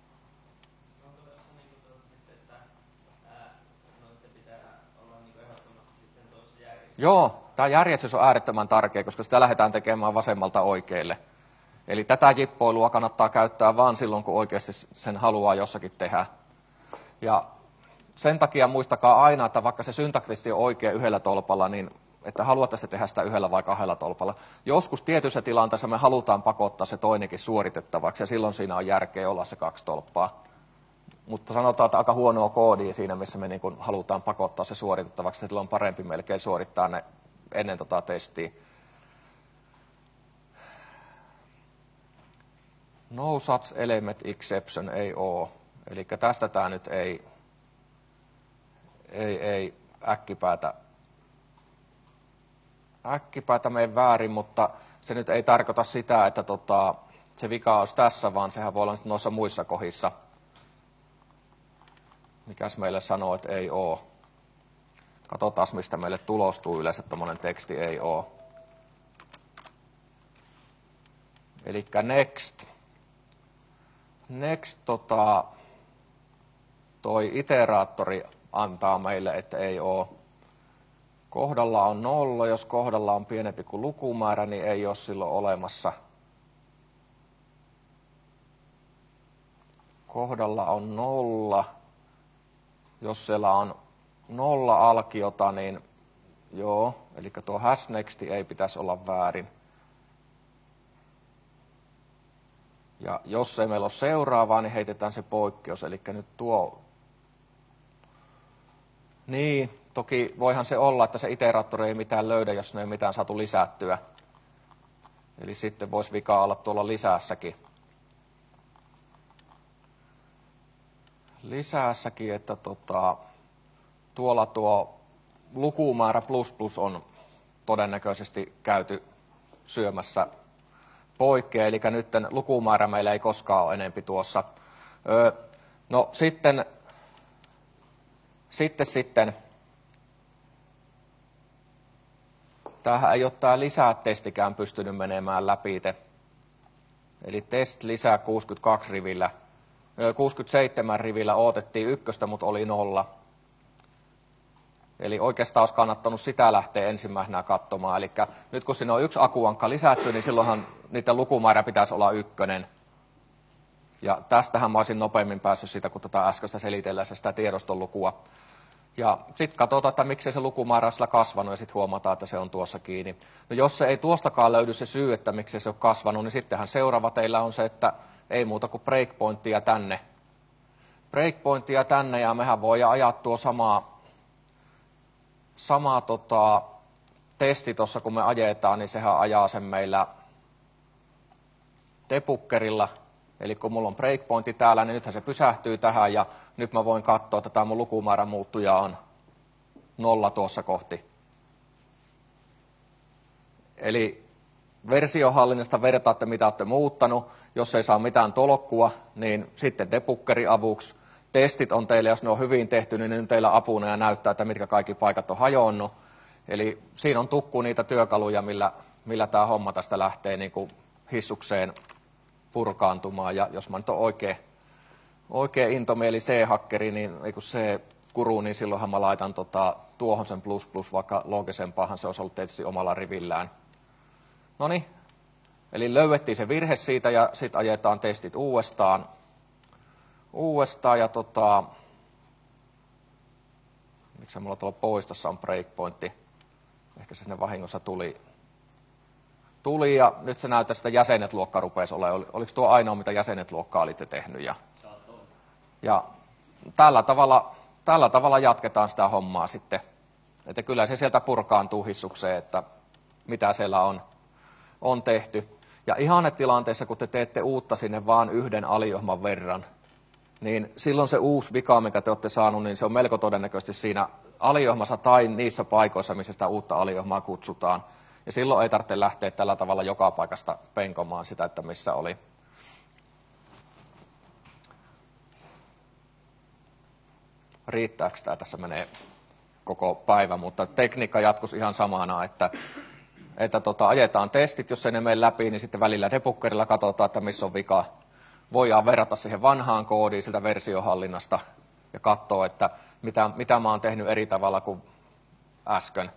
Joo, tämä järjestys on äärettömän tärkeä, koska sitä lähdetään tekemään vasemmalta oikealle. Eli tätä jippoilua kannattaa käyttää vain silloin, kun oikeasti sen haluaa jossakin tehdä. Ja sen takia muistakaa aina, että vaikka se syntaktisesti on oikein yhdellä tolpalla, niin että haluatte tehdä sitä yhdellä vai 2 tolpalla. Joskus tietyissä tilanteissa me halutaan pakottaa se toinenkin suoritettavaksi, ja silloin siinä on järkeä olla se 2 tolppaa. Mutta sanotaan, että aika huonoa koodia siinä, missä me niin kuin halutaan pakottaa se suoritettavaksi, silloin on parempi melkein suorittaa ne ennen testiä. No such element exception ei ole. Eli tästä tämä nyt ei äkkipäätä mene väärin, mutta se nyt ei tarkoita sitä, että se vika olisi tässä, vaan sehän voi olla noissa muissa kohdissa. Mikäs meille sanoo, että ei ole. Katsotaan, mistä meille tulostuu yleensä tuommoinen teksti ei ole. Eli next toi iteraattori antaa meille, että ei ole. Kohdalla on 0, jos kohdalla on pienempi kuin lukumäärä, niin ei ole silloin olemassa. Kohdalla on 0, jos siellä on 0 alkiota, niin joo, eli tuo hasNext ei pitäisi olla väärin. Ja jos ei meillä ole seuraavaa, niin heitetään se poikkeus, eli nyt tuo. Niin, toki voihan se olla, että se iteraattori ei mitään löydä, jos ne ei mitään saatu lisättyä. Eli sitten voisi vika olla tuolla lisäässäkin. Lisäässäkin, että tuolla tuo lukumäärä plus on todennäköisesti käyty syömässä poikkea, eli nyt lukumäärä meillä ei koskaan ole enempi tuossa. No sitten tämähän ei ole tämä lisää-testikään pystynyt menemään läpi. Eli test lisää 67 rivillä odotettiin 1, mutta oli 0. Eli oikeastaan olisi kannattanut sitä lähteä ensimmäisenä katsomaan. Eli nyt kun siinä on 1 akuankka lisätty, niin silloinhan niiden lukumäärä pitäisi olla 1. Ja tästähän mä olisin nopeammin päässyt siitä, kun tätä äskeistä selitellessä sitä tiedoston lukua. Ja sitten katsotaan, että miksei se lukumäärä ole sillä kasvanut, ja sitten huomataan, että se on tuossa kiinni. No jos se ei tuostakaan löydy se syy, että miksei se ole kasvanut, niin sittenhän seuraava teillä on se, että ei muuta kuin breakpointtia tänne. Breakpointtia tänne, ja mehän voidaan ajaa tuo sama testi tuossa, kun me ajetaan, niin sehän ajaa sen meillä debuggerilla. Eli kun mulla on breakpointti täällä, niin nythän se pysähtyy tähän, ja nyt mä voin katsoa, että tämä mun lukumäärän muuttuja on 0 tuossa kohti. Eli versiohallinnasta vertaatte, mitä olette muuttanut. Jos ei saa mitään tolkkua, niin sitten debuggerin avuksi. Testit on teille, jos ne on hyvin tehty, niin ne on teillä apuna ja näyttää, että mitkä kaikki paikat on hajonnut. Eli siinä on tukku niitä työkaluja, millä tämä homma tästä lähtee niin kuin hissukseen purkaantumaan. Ja jos mä nyt on oikein intomieli C-hakkeri, niin ei kun C-kuru, niin silloinhan mä laitan tuohon sen plus, vaikka loogisempaahan se olisi ollut tietysti omalla rivillään. Noniin, eli löydettiin se virhe siitä ja sitten ajetaan testit uudestaan ja miksi mulla tuolla poistossa on breakpointti, ehkä se sinne vahingossa tuli ja nyt se näyttää, että jäsenet luokka rupesi olemaan. Oliko tuo ainoa, mitä jäsenet luokkaa olitte tehnyt? Ja tällä tavalla jatketaan sitä hommaa sitten. Että kyllä se sieltä purkaantuu hissukseen, että mitä siellä on tehty. Ja ihannetilanteessa, kun te teette uutta sinne vaan 1 aliohman verran, niin silloin se uusi vika, mikä te olette saanut, niin se on melko todennäköisesti siinä aliohmassa tai niissä paikoissa, missä sitä uutta aliohmaa kutsutaan. Ja silloin ei tarvitse lähteä tällä tavalla joka paikasta penkomaan sitä, että missä oli. Riittääkö tämä? Tässä menee koko päivä, mutta tekniikka jatkuisi ihan samana, että ajetaan testit, jos ei ne mene läpi, niin sitten välillä debuggerilla katsotaan, että missä on vika. Voidaan verrata siihen vanhaan koodiin siltä versiohallinnasta ja katsoa, että mitä mä oon tehnyt eri tavalla kuin äsken.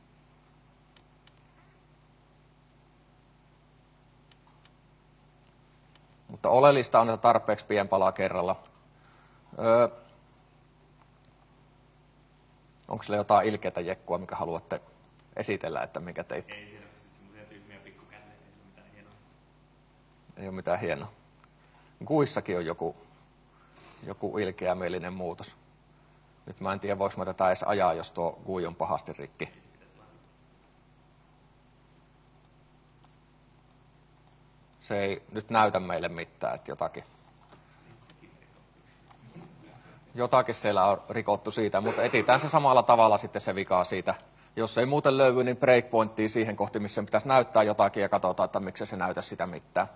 Mutta oleellista on, että tarpeeksi pienpalaa kerralla. Onko sillä jotain ilkeätä jekkua, mikä haluatte esitellä, että mikä teitte? Ei siellä semmoisia tyhmiä pikkukänneitä, ei ole mitään hienoa. Ei ole mitään hienoa. Guissakin on joku ilkeämielinen muutos. Nyt mä en tiedä, voiko mä tätä edes ajaa, jos tuo GUI on pahasti rikki. Se ei nyt näytä meille mitään, että jotakin siellä on rikottu siitä, mutta etsitään se samalla tavalla sitten se vika siitä. Jos ei muuten löydy, niin breakpointtiin siihen kohti, missä pitäisi näyttää jotakin ja katsotaan, että miksi se näytä sitä mitään.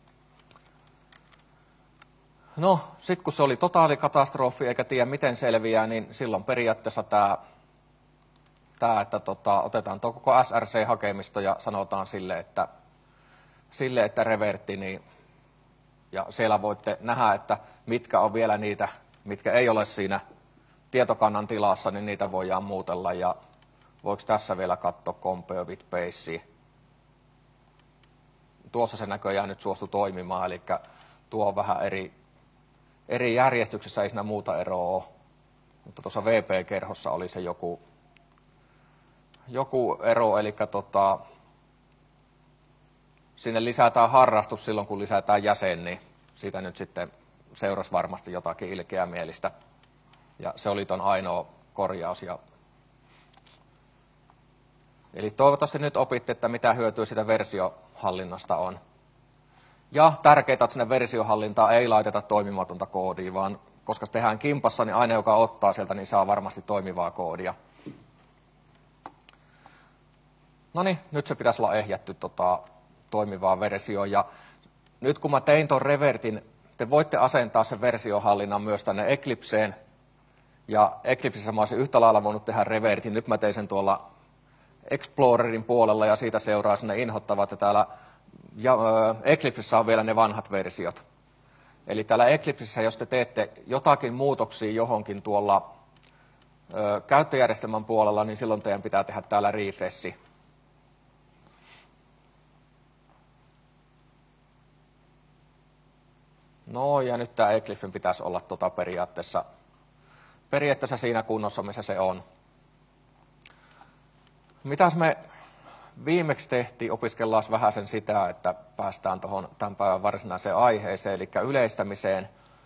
No, sitten kun se oli totaalikatastrofi eikä tiedä miten selviää, niin silloin periaatteessa tämä että otetaan tuo koko SRC-hakemisto ja sanotaan sille, että revertti, niin, ja siellä voitte nähdä, että mitkä on vielä niitä, mitkä ei ole siinä tietokannan tilassa, niin niitä voidaan muutella. Ja voiko tässä vielä katsoa compare with base? Tuossa se näköjään nyt suostui toimimaan, eli tuo on vähän eri järjestyksessä, ei siinä muuta eroa ole. Mutta tuossa VP-kerhossa oli se joku ero, eli sinne lisätään harrastus silloin, kun lisätään jäsen, niin siitä nyt sitten seurasi varmasti jotakin ilkeämielistä. Ja se oli ton ainoa korjaus. Eli toivottavasti nyt opitte, että mitä hyötyä siitä versiohallinnasta on. Ja tärkeää, että sinne versiohallintaan ei laiteta toimimatonta koodia, vaan koska se tehdään kimpassa, niin aina joka ottaa sieltä, niin saa varmasti toimivaa koodia. No niin, nyt se pitäisi olla ehjätty toimivaa versioon. Ja nyt kun mä tein ton revertin, te voitte asentaa sen versiohallinnan myös tänne Eclipseen. Ja Eclipsessä mä olisin yhtä lailla voinut tehdä revertin. Nyt mä tein sen tuolla Explorerin puolella ja siitä seuraa sinne inhottavat. Ja täällä Eclipsessä on vielä ne vanhat versiot. Eli täällä Eclipsessä, jos te teette jotakin muutoksia johonkin tuolla käyttöjärjestelmän puolella, niin silloin teidän pitää tehdä täällä refreshi. No ja nyt tämä Eclipsen pitäisi olla periaatteessa siinä kunnossa, missä se on. Mitäs me viimeksi tehtiin, opiskellaan vähän sen sitä, että päästään tuohon tämän päivän varsinaiseen aiheeseen, eli yleistämiseen,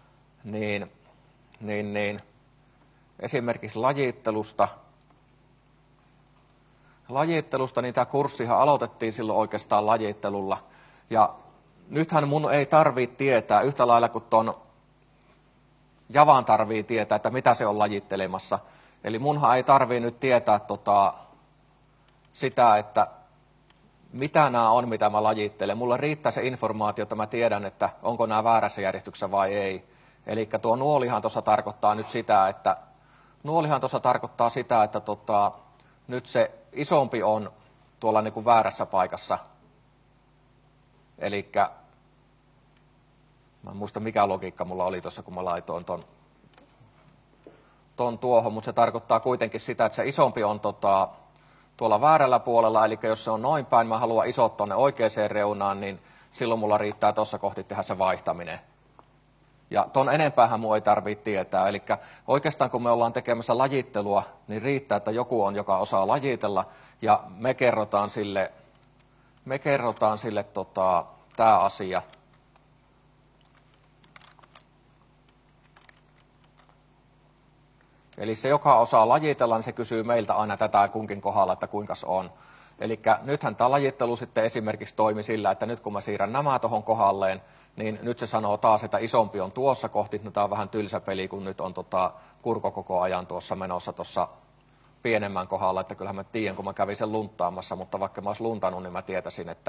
niin esimerkiksi lajittelusta, niin tämä kurssihan aloitettiin silloin oikeastaan lajittelulla, ja nythän mun ei tarvitse tietää, yhtä lailla kuin tuon Javan tarvii tietää, että mitä se on lajittelemassa. Eli munhan ei tarvitse nyt tietää sitä, että mitä nämä on, mitä mä lajittelen. Mulla riittää se informaatio, että mä tiedän, että onko nämä väärässä järjestyksessä vai ei. Eli tuo nuolihan tuossa tarkoittaa nyt sitä, että nyt se isompi on tuolla niin kuin väärässä paikassa. Eli mä en muista mikä logiikka mulla oli tuossa, kun mä laitoin ton tuohon, mutta se tarkoittaa kuitenkin sitä, että se isompi on tuolla väärällä puolella, eli jos se on noin päin, mä haluan isot tuonne oikeaan reunaan, niin silloin mulla riittää tuossa kohti tehdä se vaihtaminen. Ja ton enempäähän mun ei tarvitse tietää, eli oikeastaan kun me ollaan tekemässä lajittelua, niin riittää, että joku on, joka osaa lajitella, ja me kerrotaan sille tämä asia. Eli se, joka osaa lajitella, niin se kysyy meiltä aina tätä kunkin kohdalla, että kuinkas on. Eli nythän tämä lajittelu sitten esimerkiksi toimi sillä, että nyt kun mä siirrän nämä tuohon kohdalleen, niin nyt se sanoo taas, että isompi on tuossa kohti. No, tämä on vähän tylsä peli, kun nyt on kurko koko ajan tuossa menossa tuossa pienemmän kohdalla, että kyllähän mä tiedän, kun mä kävin sen luntaamassa, mutta vaikka mä olisin luntannut, niin mä tietäisin, että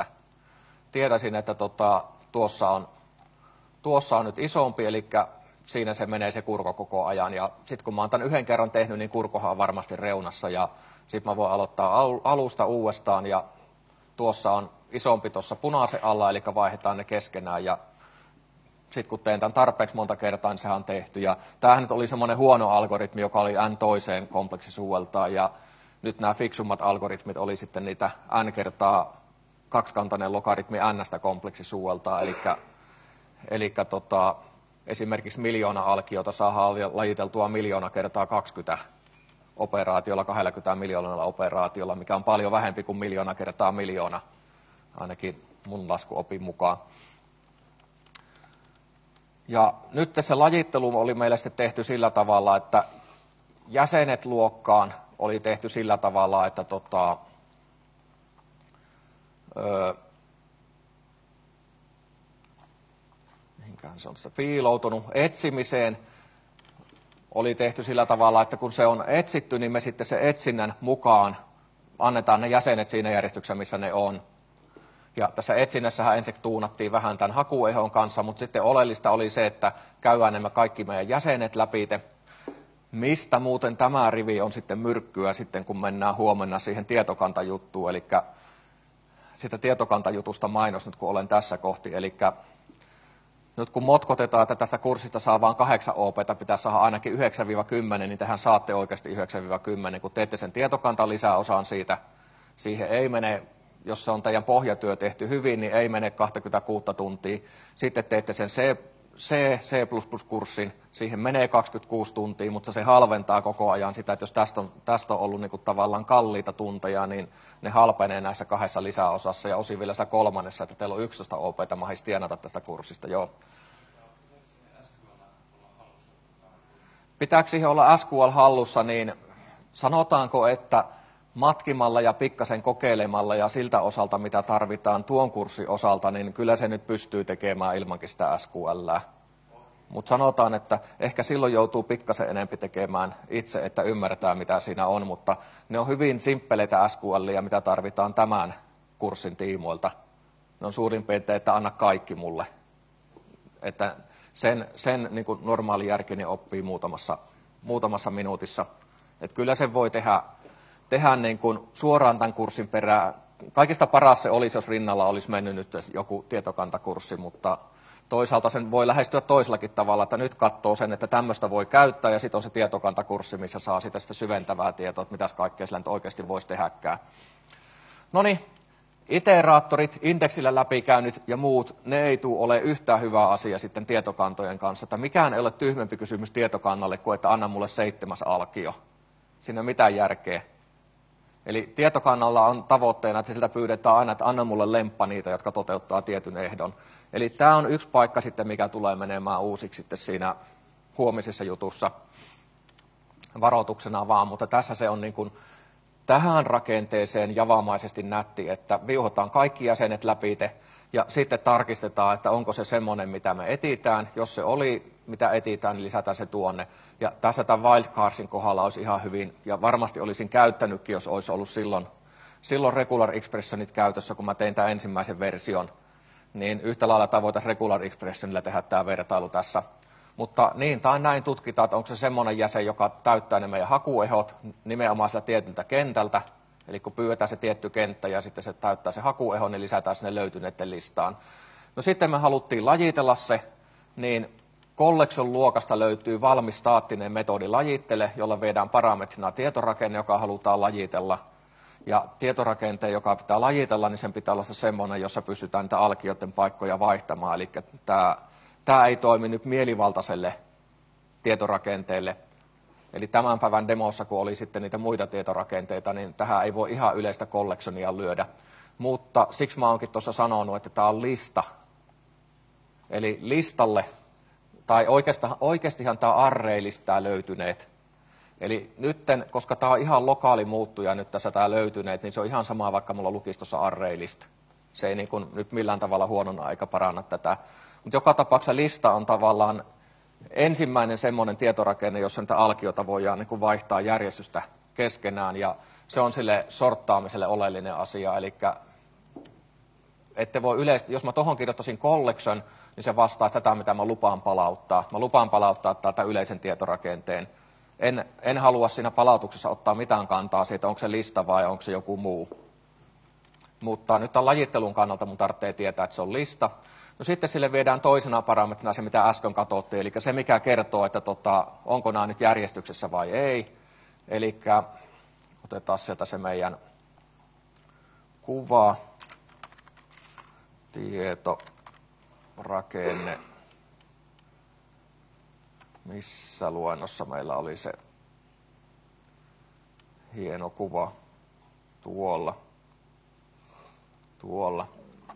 tuossa on nyt isompi, eli siinä se menee se kurko koko ajan. Ja sitten kun mä oon tämän yhden kerran tehnyt, niin kurkohan on varmasti reunassa. Ja sitten mä voin aloittaa alusta uudestaan. Ja tuossa on isompi tuossa punaisen alla, eli vaihdetaan ne keskenään. Ja sitten kun teen tämän tarpeeksi monta kertaa, niin sehän on tehty. Ja tämähän nyt oli semmoinen huono algoritmi, joka oli n toiseen kompleksisuudeltaan. Ja nyt nämä fiksummat algoritmit oli sitten niitä n kertaa kaksikantainen logaritmi n-stä kompleksisuudeltaan. Eli esimerkiksi 1 000 000 alkiota saadaan lajiteltua 1 000 000 kertaa 20 operaatiolla, 20 miljoonalla operaatiolla, mikä on paljon vähempi kuin 1 000 000 kertaa 1 000 000, ainakin mun laskuopin mukaan. Ja nyt se lajittelu oli meille sitten tehty sillä tavalla, että jäsenet luokkaan oli tehty sillä tavalla, että se on piiloutunut etsimiseen, oli tehty sillä tavalla, että kun se on etsitty, niin me sitten se etsinnän mukaan annetaan ne jäsenet siinä järjestyksessä, missä ne on. Ja tässä etsinnässähän ensiksi tuunattiin vähän tämän hakuehon kanssa, mutta sitten oleellista oli se, että käydään nämä kaikki meidän jäsenet läpi. Mistä muuten tämä rivi on sitten myrkkyä sitten, kun mennään huomenna siihen tietokantajuttuun, eli sitä tietokantajutusta mainos nyt, kun olen tässä kohti, eli nyt kun motkotetaan, että tästä kurssista saa vain 8 OP:ta, pitää saada ainakin 9-10, niin tehän saatte oikeasti 9-10, kun teette sen tietokantan lisäosaan siitä. Siihen ei mene, jos se on teidän pohjatyö tehty hyvin, niin ei mene 26 tuntia. Sitten teette sen C++-kurssin, siihen menee 26 tuntia, mutta se halventaa koko ajan sitä, että jos tästä on ollut niin kuin tavallaan kalliita tunteja, niin ne halpenee näissä 2 lisäosassa ja osin vielä 3, että teillä on 11 OP:ta mahis tienata tästä kurssista. Joo. Pitääkö siihen olla SQL hallussa, niin sanotaanko, että matkimalla ja pikkasen kokeilemalla ja siltä osalta, mitä tarvitaan tuon kurssin osalta, niin kyllä se nyt pystyy tekemään ilmankin sitä SQL:ää. Mutta sanotaan, että ehkä silloin joutuu pikkasen enemmän tekemään itse, että ymmärretään, mitä siinä on, mutta ne on hyvin simppeleitä SQL:ia, mitä tarvitaan tämän kurssin tiimoilta. Ne on suurin piirtein, että anna kaikki mulle. Että sen niin kuin normaali järkinen oppii muutamassa minuutissa. Että kyllä sen voi tehdä niin kuin suoraan tämän kurssin perään. Kaikista paras se olisi, jos rinnalla olisi mennyt nyt joku tietokantakurssi, mutta toisaalta sen voi lähestyä toisellakin tavalla, että nyt katsoo sen, että tämmöistä voi käyttää, ja sitten on se tietokantakurssi, missä saa sitä syventävää tietoa, että mitäs kaikkea sillä nyt oikeasti voisi tehdäkään. No niin, iteraattorit, indeksillä läpikäynnit ja muut, ne ei tule ole yhtään hyvä asia sitten tietokantojen kanssa, että mikään ei ole tyhmempi kysymys tietokannalle kuin, että anna mulle 7 alkio. Siinä ei ole mitään järkeä. Eli tietokannalla on tavoitteena, että siltä pyydetään aina, että anna mulle lemppa niitä, jotka toteuttaa tietyn ehdon. Eli tämä on yksi paikka sitten, mikä tulee menemään uusiksi sitten siinä huomisessa jutussa varoituksena vaan, mutta tässä se on niin kuin tähän rakenteeseen javamaisesti nätti, että viuhotaan kaikki jäsenet läpite ja sitten tarkistetaan, että onko se semmoinen, mitä me etitään. Jos se oli, mitä etitään, niin lisätään se tuonne. Ja tässä tämän wildcardsin kohdalla olisi ihan hyvin, ja varmasti olisin käyttänytkin, jos olisi ollut silloin regular expressionit käytössä, kun mä tein tämän ensimmäisen version, niin yhtä lailla tavoitaisiin regular expressionilla tehdä tämä vertailu tässä. Mutta niin tai näin tutkitaan, että onko se semmoinen jäsen, joka täyttää ne meidän hakuehot nimenomaan sillä tietyltä kentältä. Eli kun pyydetään se tietty kenttä ja sitten se täyttää se hakueho, niin lisätään sinne löytyneiden listaan. No sitten me haluttiin lajitella se, niin collection luokasta löytyy valmis staattinen metodi lajittele, jolla viedään parametrina tietorakenne, joka halutaan lajitella. Ja tietorakenteen, joka pitää lajitella, niin sen pitää olla se semmoinen, jossa pystytään niitä alkioiden paikkoja vaihtamaan. Eli tämä ei toimi nyt mielivaltaiselle tietorakenteelle. Eli tämän päivän demossa, kun oli sitten niitä muita tietorakenteita, niin tähän ei voi ihan yleistä collectionia lyödä. Mutta siksi mä oonkin tuossa sanonut, että tämä on lista. Eli listalle, tai oikeastihan tämä array listaa löytyneet. Eli nytten, koska tämä on ihan lokaali muuttuja nyt tässä tämä löytyneet, niin se on ihan sama, vaikka mulla lukisi tuossa array list. Se ei niin kuin nyt millään tavalla huonona eikä paranna tätä. Mutta joka tapauksessa lista on tavallaan ensimmäinen semmoinen tietorakenne, jossa niitä alkiota voidaan niin kuin vaihtaa järjestystä keskenään, ja se on sille sorttaamiselle oleellinen asia. Eli ette voi yleisesti, jos mä tuohon kirjoittaisin collection, niin se vastaa tätä, mitä mä lupaan palauttaa. Mä lupaan palauttaa täältä yleisen tietorakenteen. En halua siinä palautuksessa ottaa mitään kantaa siitä, onko se lista vai onko se joku muu. Mutta nyt tämän lajittelun kannalta mun tarvitsee tietää, että se on lista. No sitten sille viedään toisena parametrina se, mitä äsken katsottiin, eli se, mikä kertoo, että onko nämä nyt järjestyksessä vai ei. Eli otetaan sieltä se meidän kuva, tietorakenne. Missä luennossa meillä oli se hieno kuva? Tuolla.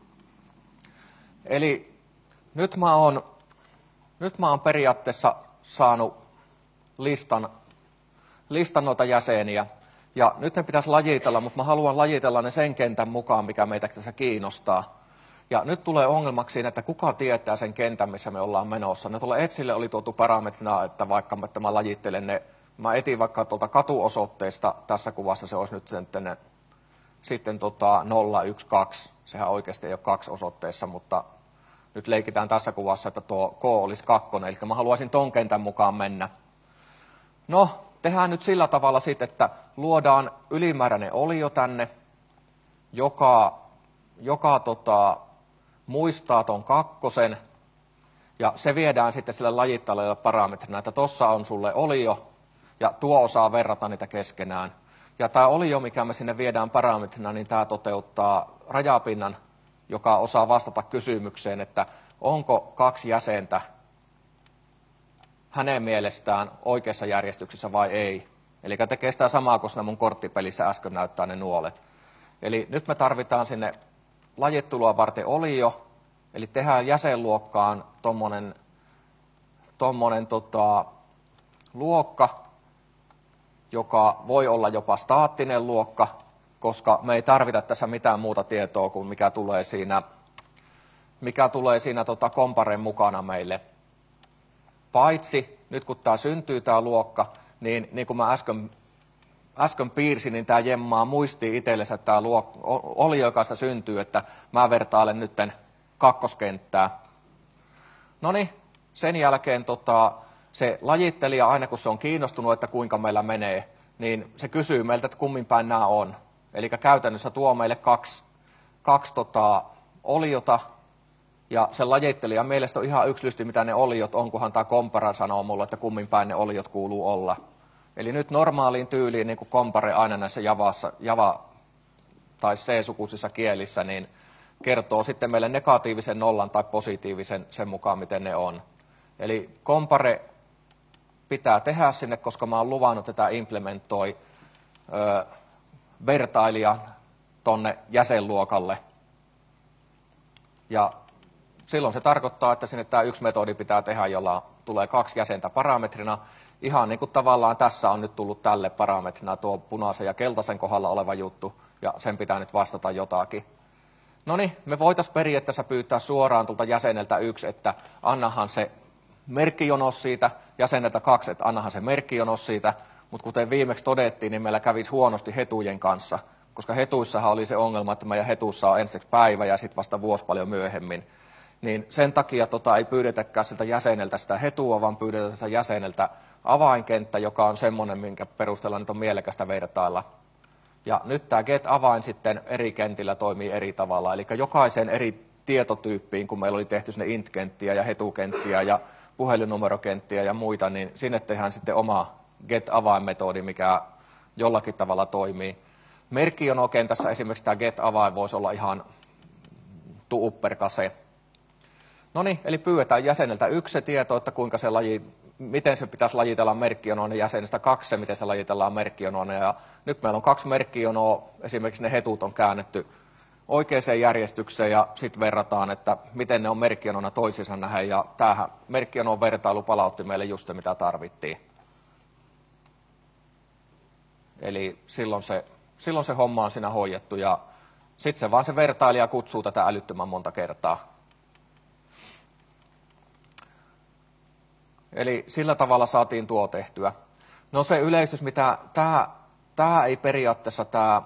Eli nyt mä oon periaatteessa saanut listan noita jäseniä. Ja nyt ne pitäisi lajitella, mutta mä haluan lajitella ne sen kentän mukaan, mikä meitä tässä kiinnostaa. Ja nyt tulee ongelmaksi siinä, että kuka tietää sen kentän, missä me ollaan menossa. Ne tuolla Etsille oli tuotu parametrina, että vaikka mä lajittelen ne, mä etin vaikka tuolta katuosoitteesta, tässä kuvassa se olisi nyt sitten 0, 1, 2. Sehän oikeasti ei ole 2 osoitteessa, mutta nyt leikitään tässä kuvassa, että tuo K olisi 2, eli mä haluaisin ton kentän mukaan mennä. No, tehdään nyt sillä tavalla sitten, että luodaan ylimääräinen olio tänne, joka muistaa ton 2, Ja se viedään sitten sille lajittelijalle parametrina, että tuossa on sulle olio, ja tuo osaa verrata niitä keskenään. Ja tämä olio, mikä me sinne viedään parametrina, niin tämä toteuttaa rajapinnan, joka osaa vastata kysymykseen, että onko kaksi jäsentä hänen mielestään oikeassa järjestyksessä vai ei. Eli tekee sitä samaa kuin siinä mun korttipelissä äsken näyttää ne nuolet. Eli nyt me tarvitaan sinne lajittelua varten olio, eli tehdään jäsenluokkaan tommonen luokka, joka voi olla jopa staattinen luokka, koska me ei tarvita tässä mitään muuta tietoa kuin mikä tulee siinä komparen mukana meille. Paitsi nyt kun tämä syntyy tämä luokka, niin kuin mä äsken piirsin, niin tämä jemmaa muistiin itsellensä tämä olio, joka sitä syntyy, että mä vertailen nytten kakkoskenttää. Noniin, sen jälkeen se lajittelija, aina kun se on kiinnostunut, että kuinka meillä menee, niin se kysyy meiltä, että kummin päin nämä on. Eli käytännössä tuo meille kaksi oliota, ja sen lajittelijan mielestä on ihan yksilöisesti, mitä ne oliot on, kunhan tämä kompara sanoo mulle, että kummin päin ne oliot kuuluu olla. Eli nyt normaaliin tyyliin, niin kuin kompare aina näissä Java- tai C-sukuisissa kielissä, niin kertoo sitten meille negatiivisen nollan tai positiivisen sen mukaan, miten ne on. Eli kompare pitää tehdä sinne, koska mä oon luvannut, että tämä implementoi vertailija tonne jäsenluokalle. Ja silloin se tarkoittaa, että sinne tämä yksi metodi pitää tehdä, jolla tulee kaksi jäsentä parametrina. Ihan niin kuin tavallaan tässä on nyt tullut tälle parametrina tuo punaisen ja keltaisen kohdalla oleva juttu, ja sen pitää nyt vastata jotakin. No niin, me voitaisiin periaatteessa pyytää suoraan tuolta jäseneltä 1, että annahan se merkkijonos siitä, jäseneltä 2, että annahan se merkkijonos siitä, mutta kuten viimeksi todettiin, niin meillä kävisi huonosti hetujen kanssa, koska hetuissahan oli se ongelma, että meidän hetuissa on ensiksi päivä ja sitten vasta vuosi paljon myöhemmin. Niin sen takia ei pyydetäkään siltä jäseneltä sitä hetua, vaan pyydetään sitä jäseneltä avainkenttä, joka on semmoinen, minkä perusteella nyt on mielekästä vertailla. Ja nyt tämä get-avain sitten eri kentillä toimii eri tavalla, eli jokaiseen eri tietotyyppiin, kun meillä oli tehty sinne int-kenttiä ja hetukenttiä ja puhelinnumerokenttiä ja muita, niin sinne tehdään sitten oma get-avain-metodi, mikä jollakin tavalla toimii. Merkkijonokentässä esimerkiksi tämä get-avain voisi olla ihan upperkase. No niin, eli pyydetään jäseneltä 1 se tieto, että kuinka se miten se pitäisi lajitella merkkijonoon, ja jäsenestä 2 se, miten se lajitellaan merkkijonoon. Ja nyt meillä on 2 merkkijonoa, esimerkiksi ne hetut on käännetty oikeaan järjestykseen, ja sitten verrataan, että miten ne on merkkijonona toisiinsa nähden, ja tämähän merkkijonon vertailu palautti meille just se, mitä tarvittiin. Eli silloin se homma on siinä hoidettu, ja sitten se vertailija kutsuu tätä älyttömän monta kertaa. Eli sillä tavalla saatiin tuo tehtyä. No se yleistys, mitä tämä ei periaatteessa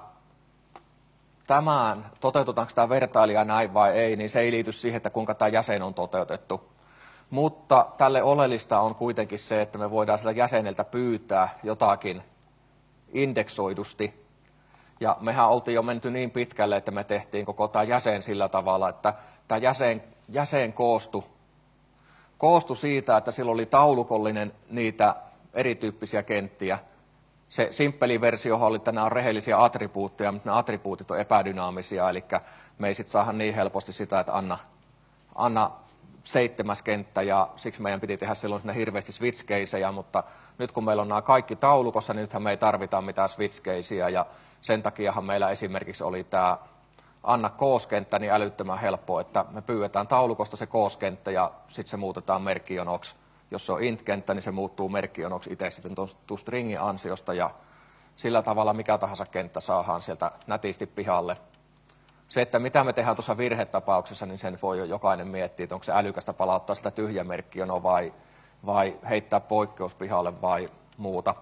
toteutetaanko tämä vertailija näin vai ei, niin se ei liity siihen, että kuinka tämä jäsen on toteutettu. Mutta tälle oleellista on kuitenkin se, että me voidaan sieltä jäseneltä pyytää jotakin indeksoidusti. Ja mehän oltiin jo menty niin pitkälle, että me tehtiin koko tämä jäsen sillä tavalla, että tämä jäsen koostui siitä, että sillä oli taulukollinen niitä erityyppisiä kenttiä. Se simppeli versio oli, että nämä on rehellisiä attribuutteja, mutta nämä attribuutit on epädynaamisia, eli me ei sitten saada niin helposti sitä, että anna 7. kenttä, ja siksi meidän piti tehdä silloin sinne hirveästi switch-caseja, mutta nyt kun meillä on nämä kaikki taulukossa, niin nythän me ei tarvita mitään switch-caseja, ja sen takiahan meillä esimerkiksi oli tämä anna kooskenttä niin älyttömän helppoa, että me pyydetään taulukosta se kooskenttä ja sitten se muutetaan merkkijonoksi. Jos se on int-kenttä, niin se muuttuu merkkijonoksi itse sitten tuon stringin ansiosta, ja sillä tavalla mikä tahansa kenttä saadaan sieltä nätisti pihalle. Se, että mitä me tehdään tuossa virhetapauksessa, niin sen voi jo jokainen miettiä, että onko se älykästä palauttaa sitä tyhjä merkkijonoa vai heittää poikkeus pihalle vai muuta.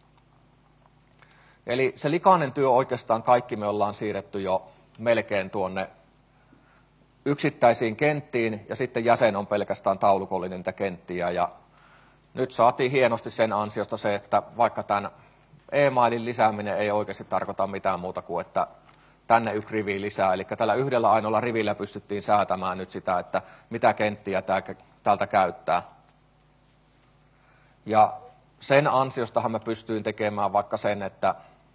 Eli se likainen työ oikeastaan kaikki me ollaan siirretty jo melkein tuonne yksittäisiin kenttiin, ja sitten jäsen on pelkästään taulukollinen niitä kenttiä. Ja nyt saatiin hienosti sen ansiosta se, että vaikka tämän e-mailin lisääminen ei oikeasti tarkoita mitään muuta kuin, että tänne 1 rivi lisää. Eli tällä yhdellä ainoalla rivillä pystyttiin säätämään nyt sitä, että mitä kenttiä täältä käyttää. Ja sen ansiostahan mä pystyin tekemään vaikka sen, että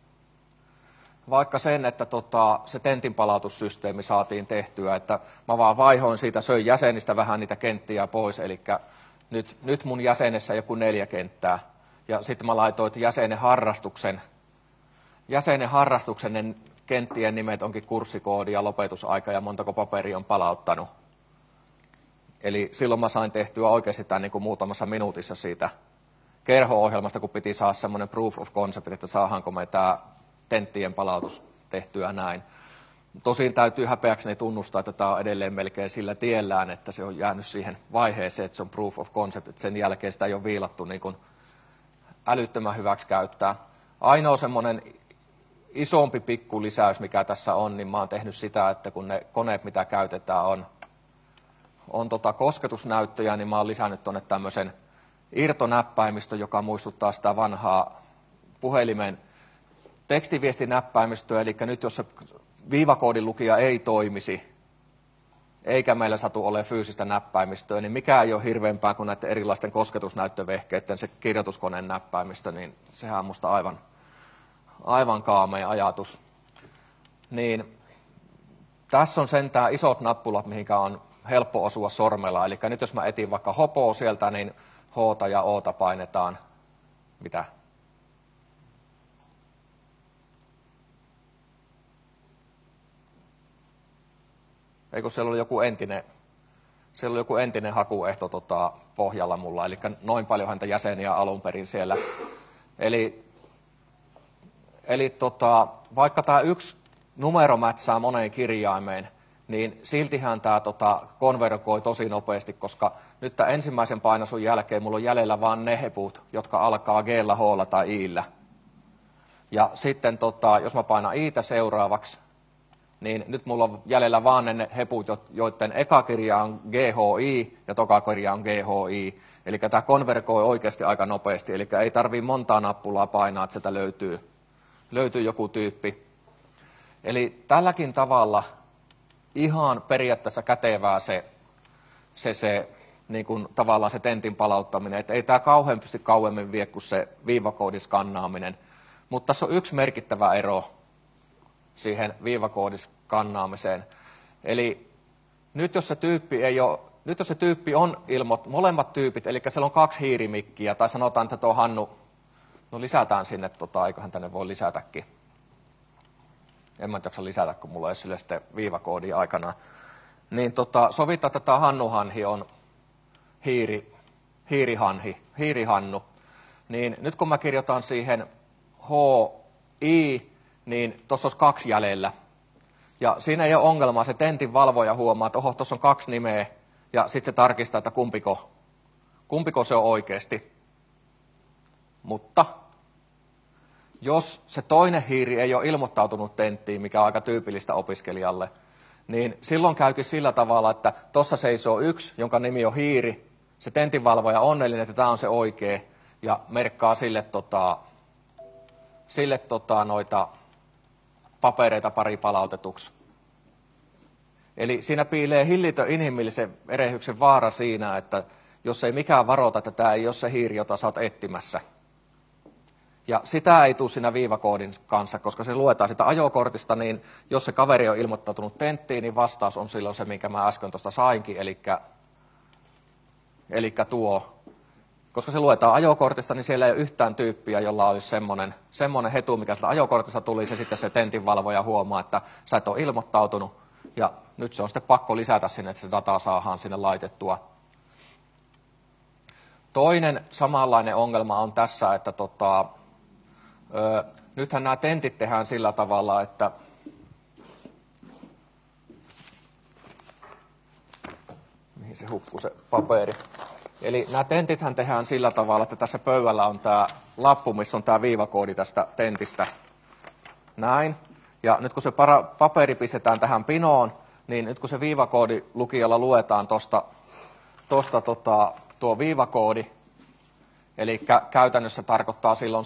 se tentin palautussysteemi saatiin tehtyä, että mä vaan vaihoin siitä, söin jäsenistä vähän niitä kenttiä pois, eli nyt mun jäsenessä joku 4 kenttää. Ja sitten mä laitoin jäsenen harrastuksen ne kenttien nimet onkin kurssikoodi ja lopetusaika ja montako paperi on palauttanut. Eli silloin mä sain tehtyä oikeasti tämän niin kuin muutamassa minuutissa siitä kerho-ohjelmasta, kun piti saada semmoinen proof of concept, että saadaanko me tämä tenttien palautus tehtyä näin. Tosin täytyy häpeäkseni tunnustaa, että tämä on edelleen melkein sillä tiellään, että se on jäänyt siihen vaiheeseen, että se on proof of concept, että sen jälkeen sitä ei ole viilattu niin kuin älyttömän hyväksi käyttää. Ainoa semmoinen isompi pikku lisäys, mikä tässä on, niin mä oon tehnyt sitä, että kun ne koneet, mitä käytetään, on kosketusnäyttöjä, niin mä oon lisännyt tuonne tämmöisen irtonäppäimistön, joka muistuttaa sitä vanhaa puhelimen tekstiviestinäppäimistöä, eli nyt jos se viivakoodin lukija ei toimisi, eikä meillä satu ole fyysistä näppäimistöä, niin mikä ei ole hirveämpää kuin näiden erilaisten kosketusnäyttövehkeiden se kirjoituskoneen näppäimistö, niin sehän on musta aivan kaamea ajatus. Niin, tässä on sentään isot nappulat, mihinkä on helppo osua sormella. Eli nyt jos mä etin vaikka hopoa sieltä, niin H:ta ja O:ta painetaan. Mitä? Eikö siellä oli joku entinen hakuehto pohjalla mulla, eli noin paljon häntä jäseniä alun perin siellä. Eli vaikka tämä yksi numero mätsää moneen kirjaimeen, niin siltihän tämä konvergoi tosi nopeasti, koska nyt tämän ensimmäisen painasun jälkeen mulla on jäljellä vain ne heput, jotka alkaa G:llä, H:lla tai I:llä. Ja sitten jos mä painan I:tä seuraavaksi, niin nyt mulla on jäljellä vaan ne heput, joiden eka kirja on GHI ja toka kirja on GHI. Eli tämä konvergoi oikeasti aika nopeasti, eli ei tarvitse montaa nappulaa painaa, että sieltä löytyy joku tyyppi. Eli tälläkin tavalla ihan periaatteessa kätevää se niin kuin tavallaan se tentin palauttaminen, että ei tämä kauheasti kauemmin vie kuin se viivakoodin skannaaminen. Mutta tässä on yksi merkittävä ero siihen viivakoodin skannaamiseen. Eli nyt jos se tyyppi on molemmat tyypit, eli siellä on 2 hiirimikkiä, tai sanotaan, että tuo Hannu, no lisätään sinne, eiköhän tänne voi lisätäkin. En mä jaksa lisätä, kun mulla ei sille sitten viivakoodia aikana. Niin sovitaan, että tämä Hannu-hanhi on hiirihannu. Niin nyt kun mä kirjoitan siihen HI, niin tuossa olisi 2 jäljellä. Ja siinä ei ole ongelmaa, se tentin valvoja huomaa, että oho, tuossa on 2 nimeä, ja sitten se tarkistaa, että kumpiko se on oikeasti. Mutta jos se toinen hiiri ei ole ilmoittautunut tenttiin, mikä on aika tyypillistä opiskelijalle, niin silloin käykin sillä tavalla, että tuossa seisoo 1, jonka nimi on hiiri, se tentinvalvoja on onnellinen, että tämä on se oikea, ja merkkaa sille noita papereita pari palautetuksi. Eli siinä piilee hillitön inhimillisen erehyksen vaara siinä, että jos ei mikään varoita, että tämä ei ole se hiiri, jota sä oot etsimässä. Ja sitä ei tule siinä viivakoodin kanssa, koska se luetaan sitä ajokortista, niin jos se kaveri on ilmoittautunut tenttiin, niin vastaus on silloin se, minkä mä äsken tuosta sainkin, eli tuo. Koska se luetaan ajokortista, niin siellä ei ole yhtään tyyppiä, jolla olisi semmoinen hetu, mikä sieltä ajokortista tuli, se sitten se tentinvalvoja huomaa, että sä et ole ilmoittautunut, ja nyt se on sitten pakko lisätä sinne, että se data saadaan sinne laitettua. Toinen samanlainen ongelma on tässä, että nythän nämä tentit tehdään sillä tavalla, että mihin se hukkuu se paperi. Eli nämä tentithän tehdään sillä tavalla, että tässä pöydällä on tämä lappu, missä on tämä viivakoodi tästä tentistä. Näin. Ja nyt kun se paperi pistetään tähän pinoon, niin nyt kun se viivakoodi lukijalla luetaan tuosta tuo viivakoodi, eli käytännössä tarkoittaa silloin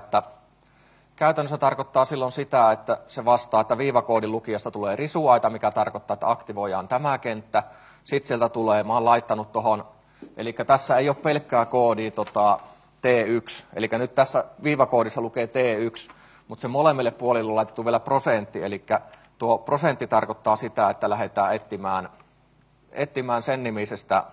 sitä, että se vastaa, että viivakoodin lukijasta tulee risuaita, mikä tarkoittaa, että aktivoidaan tämä kenttä. Sitten sieltä tulee, mä oon laittanut tuohon Eli tässä ei ole pelkkää koodia T1, eli nyt tässä viivakoodissa lukee T1, mutta se molemmille puolille on laitettu vielä prosentti, eli tuo prosentti tarkoittaa sitä, että lähdetään etsimään sen nimisestä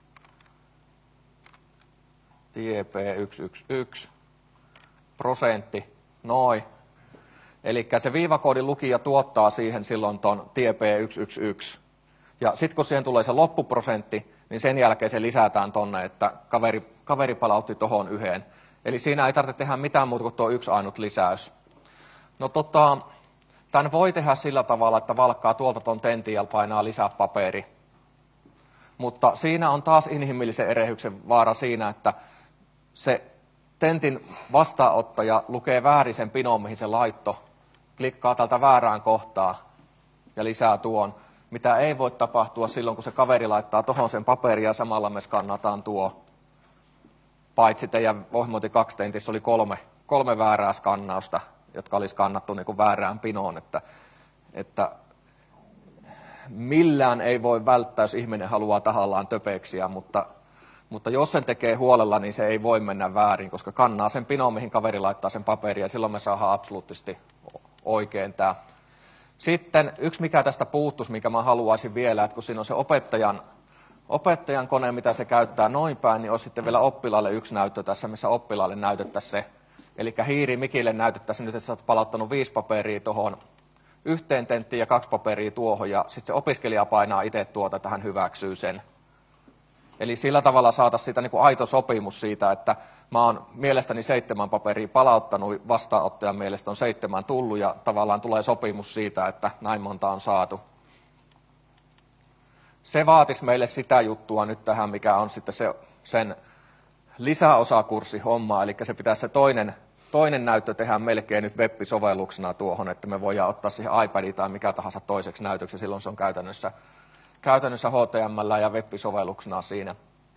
TP111 prosentti, noin. Eli se viivakoodin lukija tuottaa siihen silloin tuon TP111. Ja sitten kun siihen tulee se loppuprosentti, niin sen jälkeen se lisätään tonne, että kaveri palautti tohon yhden. Eli siinä ei tarvitse tehdä mitään muuta kuin tuo yksi ainut lisäys. No tämän voi tehdä sillä tavalla, että valkkaa tuolta ton tentin ja painaa lisää paperi. Mutta siinä on taas inhimillisen erehyksen vaara siinä, että se tentin vastaanottaja lukee väärin sen pinon, mihin se laitto, klikkaa tältä väärään kohtaan ja lisää tuon, mitä ei voi tapahtua silloin, kun se kaveri laittaa tuohon sen paperin ja samalla me skannataan tuo. Paitsi teidän ohjelmointi 2 tentissä oli kolme väärää skannausta, jotka oli skannattu niin kuin väärään pinoon, että millään ei voi välttää, jos ihminen haluaa tahallaan töpeksiä, mutta jos sen tekee huolella, niin se ei voi mennä väärin, koska kannaa sen pinoon, mihin kaveri laittaa sen paperin, ja silloin me saadaan absoluuttisesti oikein tämä. Sitten yksi, mikä tästä puuttuisi, mikä mä haluaisin vielä, että kun siinä on se opettajan kone, mitä se käyttää noin päin, niin olisi sitten vielä oppilaalle yksi näyttö tässä, missä oppilaalle näytettäisiin se. Eli Hiiri Mikille näytettäisiin nyt, että sä oot palauttanut 5 paperia tuohon yhteen tenttiin ja 2 paperia tuohon, ja sitten se opiskelija painaa itse tuota, että hän hyväksyy sen. Eli sillä tavalla saataisiin siitä niin kuin aito sopimus siitä, että mä oon mielestäni 7 paperia palauttanut, vastaanottajan mielestä on 7 tullut, ja tavallaan tulee sopimus siitä, että näin monta on saatu. Se vaatisi meille sitä juttua nyt tähän, mikä on sitten sen lisäosakurssihomma, eli se pitäisi se toinen näyttö tehdä melkein nyt web-sovelluksena tuohon, että me voidaan ottaa siihen iPadin tai mikä tahansa toiseksi näytöksi, silloin se on käytännössä HTML ja web-sovelluksena siinä.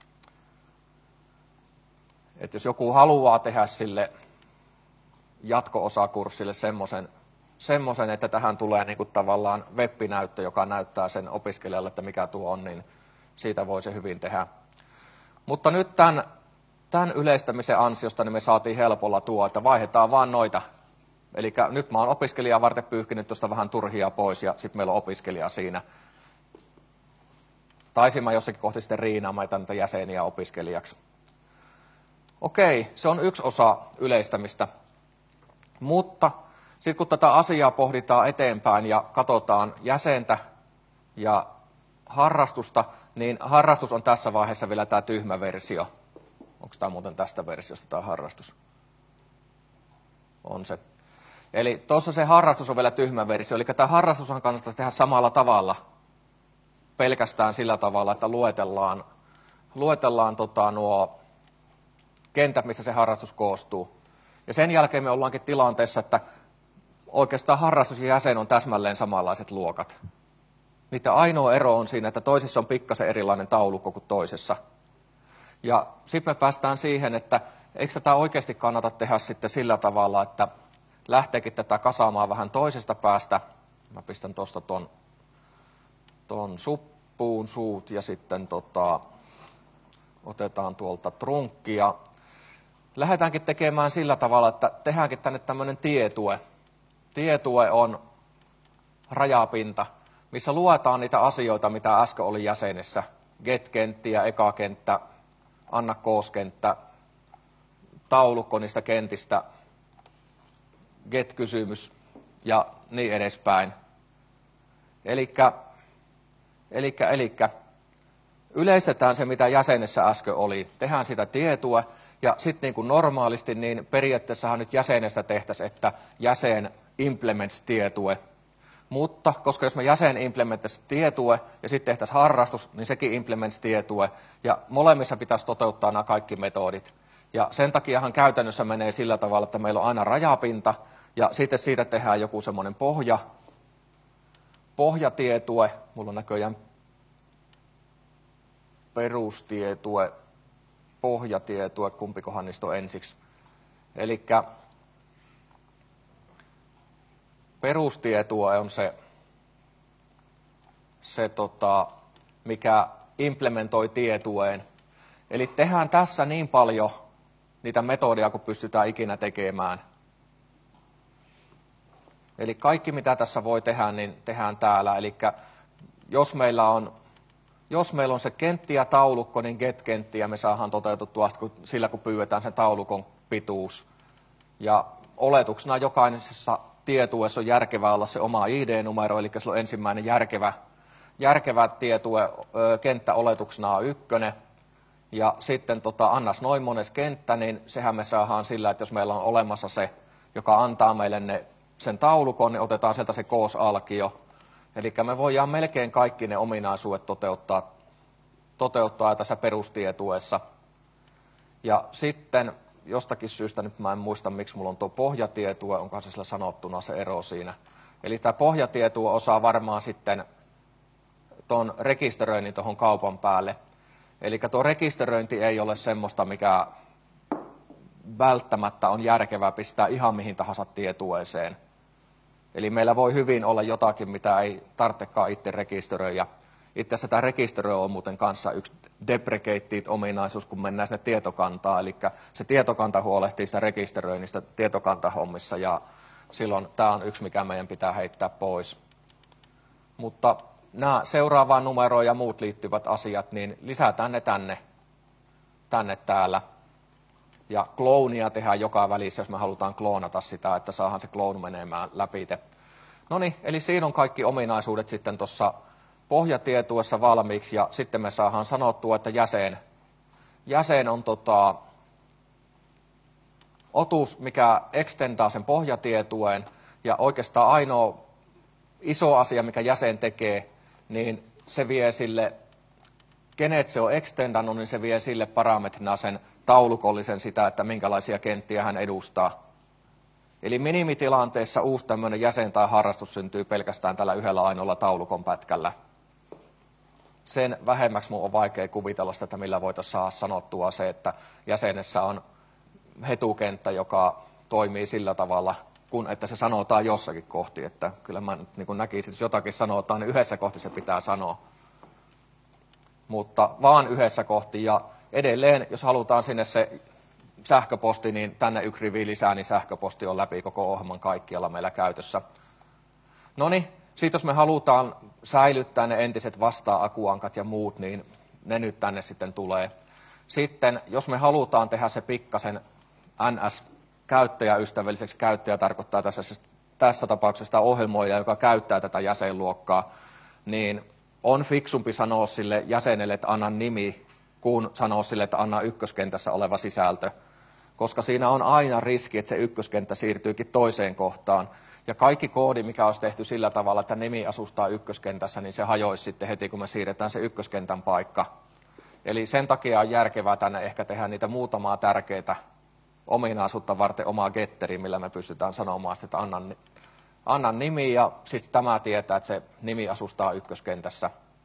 Että jos joku haluaa tehdä sille jatko-osakurssille semmoisen, että tähän tulee niin kuin tavallaan web-näyttö, joka näyttää sen opiskelijalle, että mikä tuo on, niin siitä voi se hyvin tehdä. Mutta nyt tämän yleistämisen ansiosta niin me saatiin helpolla tuo, että vaihdetaan vaan noita. Eli nyt mä oon opiskelijaa varten pyyhkinyt tuosta vähän turhia pois, ja sitten meillä on opiskelija siinä. Taisin mä jossakin kohti sitten riinaamaan näitä jäseniä opiskelijaksi. Okei, se on yksi osa yleistämistä. Mutta sitten kun tätä asiaa pohditaan eteenpäin ja katsotaan jäsentä ja harrastusta, niin harrastus on tässä vaiheessa vielä tämä tyhmä versio. Onko tämä muuten tästä versiosta tämä harrastus? On se. Eli tuossa se harrastus on vielä tyhmä versio, eli tämä harrastushan kannattaisi tehdä samalla tavalla, pelkästään sillä tavalla, että luetellaan nuo kentät, missä se harrastus koostuu. Ja sen jälkeen me ollaankin tilanteessa, että oikeastaan harrastus ja jäsen on täsmälleen samanlaiset luokat. Niiden ainoa ero on siinä, että toisessa on pikkasen erilainen taulukko kuin toisessa. Ja sitten me päästään siihen, että eikö tätä oikeasti kannata tehdä sitten sillä tavalla, että lähteekin tätä kasaamaan vähän toisesta päästä. Mä pistän tuosta ton suppuun suut ja sitten otetaan tuolta trunkki ja lähdetäänkin tekemään sillä tavalla, että tehdäänkin tänne tämmöinen tietue. Tietue on rajapinta, missä luetaan niitä asioita, mitä äsken oli jäsenessä. Get-kenttiä, eka-kenttä, anna kooskenttä, taulukko niistä kentistä, get-kysymys ja niin edespäin. Elikkä yleistetään se, mitä jäsenessä äsken oli. Tehdään sitä tietua ja sitten niin kuin normaalisti, niin periaatteessahan nyt jäsenestä tehtäisiin, että jäsen implements tietue. Mutta koska jos me jäsen implementtaisi tietue ja sitten tehtäisiin harrastus, niin sekin implements tietue. Ja molemmissa pitäisi toteuttaa nämä kaikki metodit. Ja sen takiahan käytännössä menee sillä tavalla, että meillä on aina rajapinta ja sitten siitä tehdään joku semmoinen pohjatietue. Mulla on näköjään perustietue, pohjatietue, kumpikohan niistä on ensiksi. Elikkä perustietue on se mikä implementoi tietueen. Eli tehdään tässä niin paljon niitä metodia, kun pystytään ikinä tekemään. Eli kaikki, mitä tässä voi tehdä, niin tehdään täällä. Eli jos meillä on se kentti ja taulukko, niin get-kenttiä me saadaan toteutettua sillä, kun pyydetään sen taulukon pituus. Ja oletuksena jokaisessa tietuessa on järkevää olla se oma ID-numero, eli se on ensimmäinen järkevä tietue, kenttä oletuksena on 1. Ja sitten annas noin mones kenttä, niin sehän me saadaan sillä, että jos meillä on olemassa se, joka antaa meille sen taulukon, niin otetaan sieltä se koosalkio. Eli me voidaan melkein kaikki ne ominaisuudet toteuttaa tässä perustietuessa. Ja sitten jostakin syystä, nyt mä en muista miksi mulla on tuo pohjatietue, onkohan se sillä sanottuna se ero siinä. Eli tämä pohjatietue osaa varmaan sitten tuon rekisteröinnin tuohon kaupan päälle. Eli tuo rekisteröinti ei ole semmoista, mikä välttämättä on järkevää pistää ihan mihin tahansa tietueeseen. Eli meillä voi hyvin olla jotakin, mitä ei tarvitsekaan itse rekisteröidä. Itse asiassa tämä rekisteröi on muuten kanssa yksi deprecated-ominaisuus, kun mennään sinne tietokantaan. Eli se tietokanta huolehtii sitä rekisteröinnistä tietokantahommissa, ja silloin tämä on yksi, mikä meidän pitää heittää pois. Mutta nämä seuraavaan numeroon ja muut liittyvät asiat, niin lisätään ne tänne täällä. Ja kloonia tehdään joka välissä, jos me halutaan kloonata sitä, että saadaan se kloon menemään läpi. No niin, eli siinä on kaikki ominaisuudet sitten tuossa pohjatietuessa valmiiksi, ja sitten me saadaan sanottua, että jäsen on otus, mikä extendaa sen pohjatietueen, ja oikeastaan ainoa iso asia, mikä jäsen tekee, niin se vie sille, kenet se on extendannut, niin se vie sille parametrina sen taulukollisen sitä, että minkälaisia kenttiä hän edustaa. Eli minimitilanteessa uusi tämmöinen jäsen tai harrastus syntyy pelkästään tällä yhdellä ainoalla taulukon pätkällä. Sen vähemmäksi minun on vaikea kuvitella sitä, että millä voitaisiin saada sanottua se, että jäsenessä on hetukenttä, joka toimii sillä tavalla, kun että se sanotaan jossakin kohti. Että kyllä mä nyt niin näkisin, että jos jotakin sanotaan, niin yhdessä kohti se pitää sanoa. Mutta vaan yhdessä kohti. Ja edelleen, jos halutaan sinne se sähköposti, niin tänne 1 rivi lisää, niin sähköposti on läpi koko ohjelman kaikkialla meillä käytössä. No niin, sitten jos me halutaan säilyttää ne entiset vasta-akuankat ja muut, niin ne nyt tänne sitten tulee. Sitten, jos me halutaan tehdä se pikkasen NS-käyttäjäystävälliseksi, käyttäjä tarkoittaa tässä tapauksessa sitä ohjelmoijaa, joka käyttää tätä jäsenluokkaa, niin on fiksumpi sanoa sille jäsenelle, että anna nimi, kun sanoa sille, että anna ykköskentässä oleva sisältö. Koska siinä on aina riski, että se ykköskenttä siirtyykin toiseen kohtaan. Ja kaikki koodi, mikä olisi tehty sillä tavalla, että nimi asustaa ykköskentässä, niin se hajoisi sitten heti, kun me siirretään se ykköskentän paikka. Eli sen takia on järkevää tänne ehkä tehdä niitä muutamaa tärkeitä ominaisuutta varten omaa getteri, millä me pystytään sanomaan, että annan nimi, ja sitten tämä tietää, että se nimi asustaa ykköskentässä.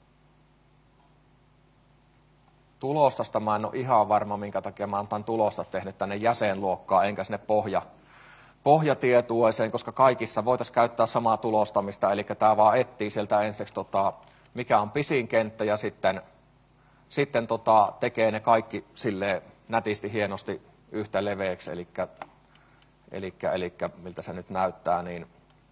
Tulostasta mä en ole ihan varma, minkä takia mä oon tulosta tehnyt tänne jäsenluokkaan, enkä sinne pohjatietueeseen, koska kaikissa voitaisiin käyttää samaa tulostamista, eli tämä vaan etsii sieltä ensiksi, mikä on pisin kenttä, ja sitten tekee ne kaikki silleen nätisti, hienosti yhtä leveäksi, eli miltä se nyt näyttää, niin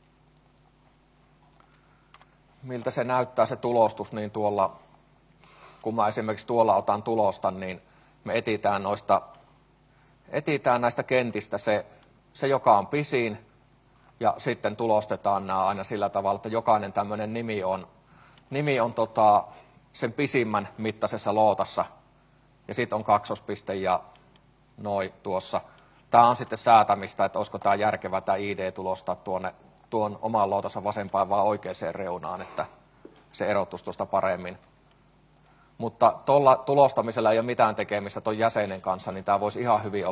miltä se näyttää se tulostus, niin tuolla, kun mä esimerkiksi tuolla otan tulosta, niin me etsitään näistä kentistä se, joka on pisin, ja sitten tulostetaan nämä aina sillä tavalla, että jokainen tämmöinen nimi on sen pisimmän mittaisessa lootassa, ja sitten on kaksospiste ja noin tuossa. Tämä on sitten säätämistä, että olisiko tämä järkevä tämä ID tulostaa tuon oman lootansa vasempaan vai oikeaan reunaan, että se erottuisi tuosta paremmin. Mutta tuolla tulostamisella ei ole mitään tekemistä tuon jäsenen kanssa, niin tämä voisi ihan hyvin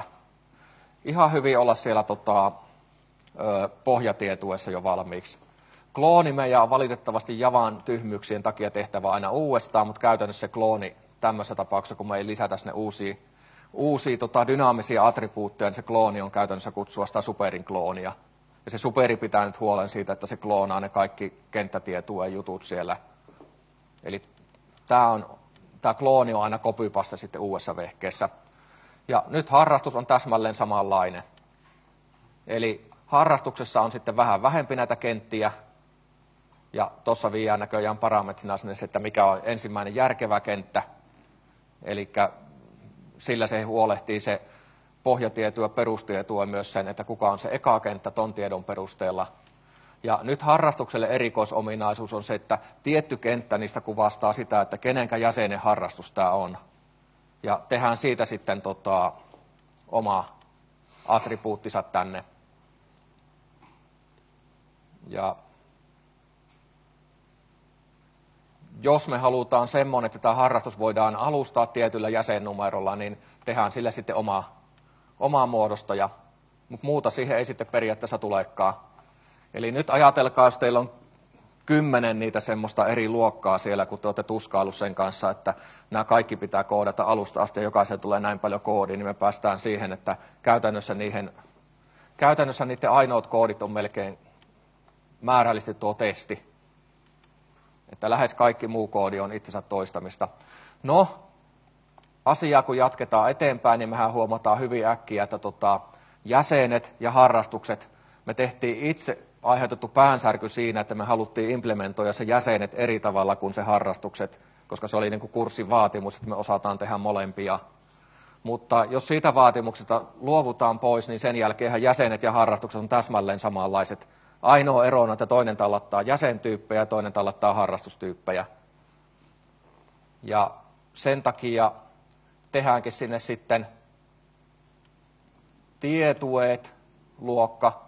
olla siellä pohjatietuessa jo valmiiksi. Klooni meidän on valitettavasti Javan tyhmyyksien takia tehtävä aina uudestaan, mutta käytännössä se klooni tämmöisessä tapauksessa, kun me ei lisätä sinne uusia dynaamisia attribuutteja, niin se klooni on käytännössä kutsua sitä superin kloonia. Ja se superi pitää nyt huolen siitä, että se kloonaa ne kaikki kenttätietojen jutut siellä. Eli tämä on tämä klooni on aina copypaste sitten uudessa vehkeessä. Ja nyt harrastus on täsmälleen samanlainen. Eli harrastuksessa on sitten vähän vähempi näitä kenttiä, ja tuossa viiään näköjään parametrina sinne se, että mikä on ensimmäinen järkevä kenttä. Eli sillä se huolehtii se pohjatieto ja perustieto myös sen, että kuka on se eka kenttä ton tiedon perusteella. Ja nyt harrastukselle erikoisominaisuus on se, että tietty kenttä niistä kuvastaa sitä, että kenenkä jäsenen harrastus tämä on. Ja tehdään siitä sitten oma attribuuttinsa tänne. Ja jos me halutaan semmoinen, että tämä harrastus voidaan alustaa tietyllä jäsennumerolla, niin tehdään sille sitten omaa muodostoja, mutta muuta siihen ei sitten periaatteessa tulekaan. Eli nyt ajatelkaa, jos teillä on 10 niitä semmoista eri luokkaa siellä, kun te olette tuskaillut sen kanssa, että nämä kaikki pitää koodata alusta asti ja jokaiselle tulee näin paljon koodia, niin me päästään siihen, että käytännössä niiden ainoat koodit on melkein määrällisesti tuo testi. Että lähes kaikki muu koodi on itsensä toistamista. No, asiaa kun jatketaan eteenpäin, niin mehän huomataan hyvin äkkiä, että jäsenet ja harrastukset, me tehtiin itse aiheutettu päänsärky siinä, että me haluttiin implementoida se jäsenet eri tavalla kuin se harrastukset, koska se oli niin kuin kurssin vaatimus, että me osataan tehdä molempia. Mutta jos siitä vaatimuksesta luovutaan pois, niin sen jälkeen jäsenet ja harrastukset on täsmälleen samanlaiset. Ainoa ero on, että toinen tallattaa jäsentyyppejä ja toinen tallattaa harrastustyyppejä. Ja sen takia tehdäänkin sinne sitten tietueet-luokka,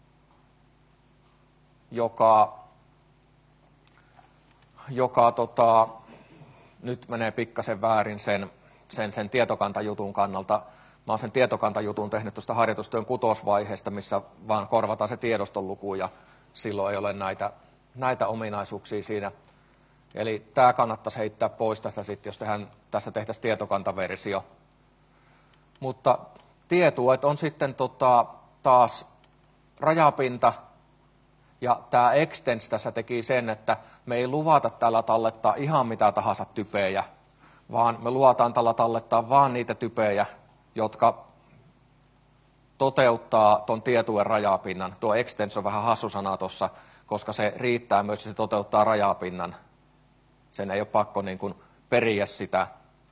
joka nyt menee pikkasen väärin sen tietokantajutun kannalta. Mä oon sen tietokantajutun tehnyt tuosta harjoitustyön 6. vaiheesta, missä vaan korvataan se tiedoston luku ja silloin ei ole näitä ominaisuuksia siinä. Eli tämä kannattaisi heittää pois tästä sitten, jos tässä tehtäisiin tietokantaversio. Mutta tietuet on sitten taas rajapinta. Ja tämä extends tässä teki sen, että me ei luvata tällä tallettaa ihan mitä tahansa typejä, vaan me luvataan tällä tallettaa vaan niitä typejä, jotka toteuttaa tuon tietuen rajapinnan. Tuo extends on vähän hassu sana tuossa, koska se riittää myös, että se toteuttaa rajapinnan. Sen ei ole pakko niin kuin periä sitä,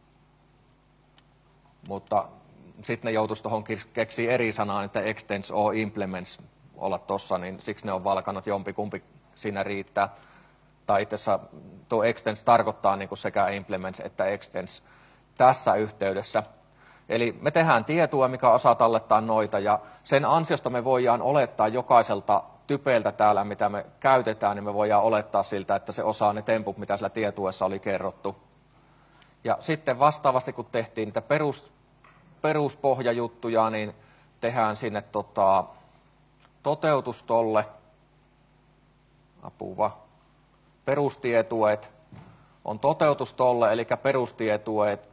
mutta sitten ne joutuisi tuohon keksiä eri sanaan, että extends or implements olla tuossa, niin siksi ne on valkannut, jompikumpi siinä riittää. Tai itse asiassa tuo extends tarkoittaa niin kuin sekä implements että extends tässä yhteydessä. Eli me tehdään tietoa, mikä osaa tallettaa noita, ja sen ansiosta me voidaan olettaa jokaiselta typeiltä täällä, mitä me käytetään, niin me voidaan olettaa siltä, että se osaa ne temput, mitä sillä tietuessa oli kerrottu. Ja sitten vastaavasti, kun tehtiin niitä peruspohjajuttuja, niin tehdään sinne toteutus tolle, perustietuet on toteutus tolle, eli perustietuet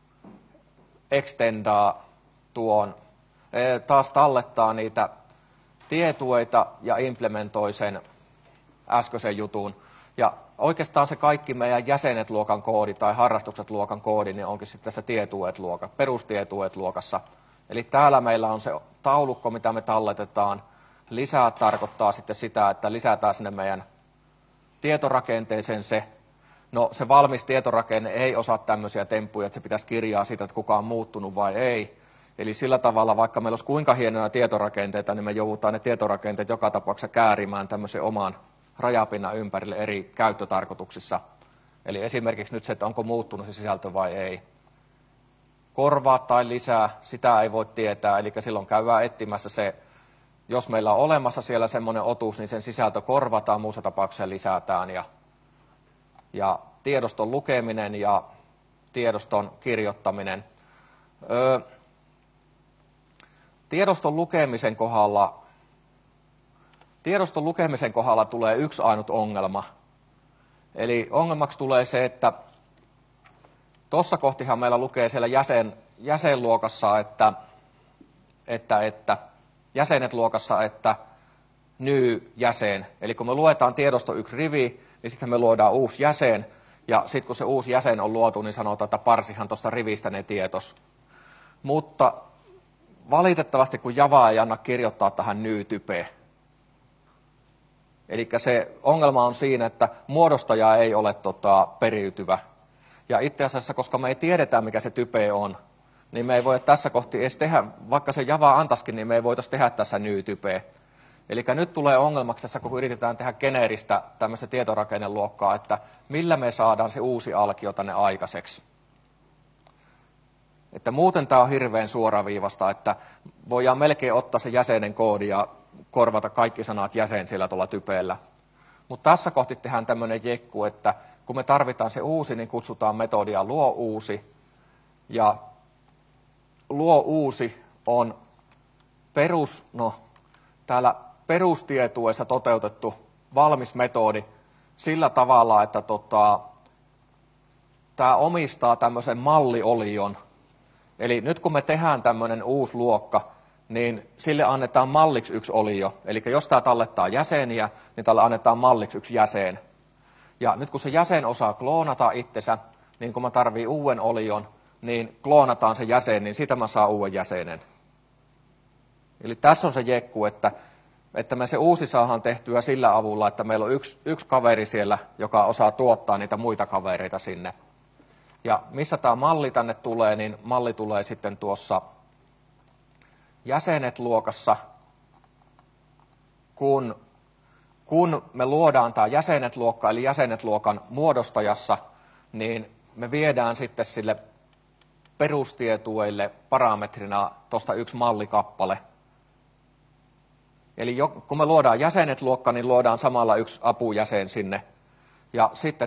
extendaa tuon, taas tallettaa niitä tietueita ja implementoi sen äskeisen jutun. Ja oikeastaan se kaikki meidän jäsenet luokan koodi tai harrastukset luokan koodi, niin onkin sitten se tietuet luoka, perustietuet luokassa. Eli täällä meillä on se taulukko, mitä me talletetaan. Lisää tarkoittaa sitten sitä, että lisätään sinne meidän tietorakenteeseen se. No se valmis tietorakenne ei osaa tämmöisiä temppuja, että se pitäisi kirjaa siitä, että kuka on muuttunut vai ei. Eli sillä tavalla, vaikka meillä olisi kuinka hienoja tietorakenteita, niin me joudutaan ne tietorakenteet joka tapauksessa käärimään tämmöisen oman rajapinnan ympärille eri käyttötarkoituksissa. Eli esimerkiksi nyt se, että onko muuttunut se sisältö vai ei. Korvaa tai lisää, sitä ei voi tietää, eli silloin käydään etsimässä se, jos meillä on olemassa siellä semmoinen otus, niin sen sisältö korvataan, muussa tapauksessa lisätään. Ja tiedoston lukeminen ja tiedoston kirjoittaminen. Tiedoston lukemisen kohdalla tulee yksi ainut ongelma. Eli ongelmaksi tulee se, että tuossa kohtihan meillä lukee siellä jäsenluokassa, että jäsenet luokassa, että new jäsen. Eli kun me luetaan tiedosto yksi rivi, niin sitten me luodaan uusi jäsen. Ja sitten kun se uusi jäsen on luotu, niin sanotaan, että parsihan tuosta rivistä ne tietos. Mutta valitettavasti, kun Java ei anna kirjoittaa tähän ny-typeen. Eli se ongelma on siinä, että muodostaja ei ole periytyvä. Ja itse asiassa, koska me ei tiedetä, mikä se type on, niin me ei voi tässä kohti edes tehdä, vaikka se Java antaisikin, niin me ei voitaisiin tehdä tässä ny-typeä. Eli nyt tulee ongelmaksi tässä, kun yritetään tehdä geneeristä tämmöistä tietorakenneluokkaa, että millä me saadaan se uusi alkio tänne aikaiseksi. Että muuten tämä on hirveän suoraviivasta, että voidaan melkein ottaa se jäsenen koodi ja korvata kaikki sanat jäsen sillä tuolla typeellä. Mutta tässä kohti tehdään tämmöinen jekku, että kun me tarvitaan se uusi, niin kutsutaan metodia luo uusi. Ja luo uusi on täällä perustietuessa toteutettu valmis metodi sillä tavalla, että tämä omistaa tämmöisen malliolion. Eli nyt kun me tehdään tämmöinen uusi luokka, niin sille annetaan malliksi yksi olio. Eli jos tämä tallettaa jäseniä, niin tälle annetaan malliksi yksi jäsen. Ja nyt kun se jäsen osaa kloonata itsensä, niin kun mä tarvii uuden olion, niin kloonataan se jäsen, niin siitä mä saan uuden jäsenen. Eli tässä on se jekku, että me se uusi saadaan tehtyä sillä avulla, että meillä on yksi kaveri siellä, joka osaa tuottaa niitä muita kavereita sinne. Ja missä tämä malli tänne tulee, niin malli tulee sitten tuossa jäsenet-luokassa, kun me luodaan tämä jäsenet-luokka, eli jäsenet-luokan muodostajassa, niin me viedään sitten sille perustietueille parametrina tuosta yksi mallikappale. Eli kun me luodaan jäsenet-luokka, niin luodaan samalla yksi apujäsen sinne. Ja sitten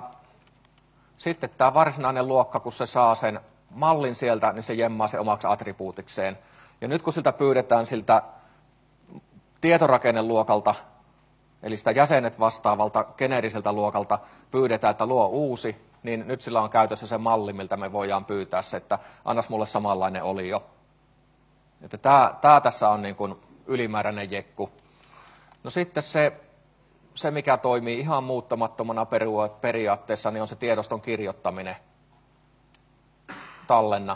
tämä varsinainen luokka, kun se saa sen mallin sieltä, niin se jemmaa se omaksi attribuutikseen. Ja nyt kun siltä pyydetään siltä tietorakenneluokalta, eli sitä jäsenet vastaavalta geneeriseltä luokalta pyydetään, että luo uusi, niin nyt sillä on käytössä se malli, miltä me voidaan pyytää se, että annas mulle samanlainen olio. Että tämä tässä on niin kuin ylimääräinen jekku. No sitten se, mikä toimii ihan muuttamattomana periaatteessa, niin on se tiedoston kirjoittaminen tallenna.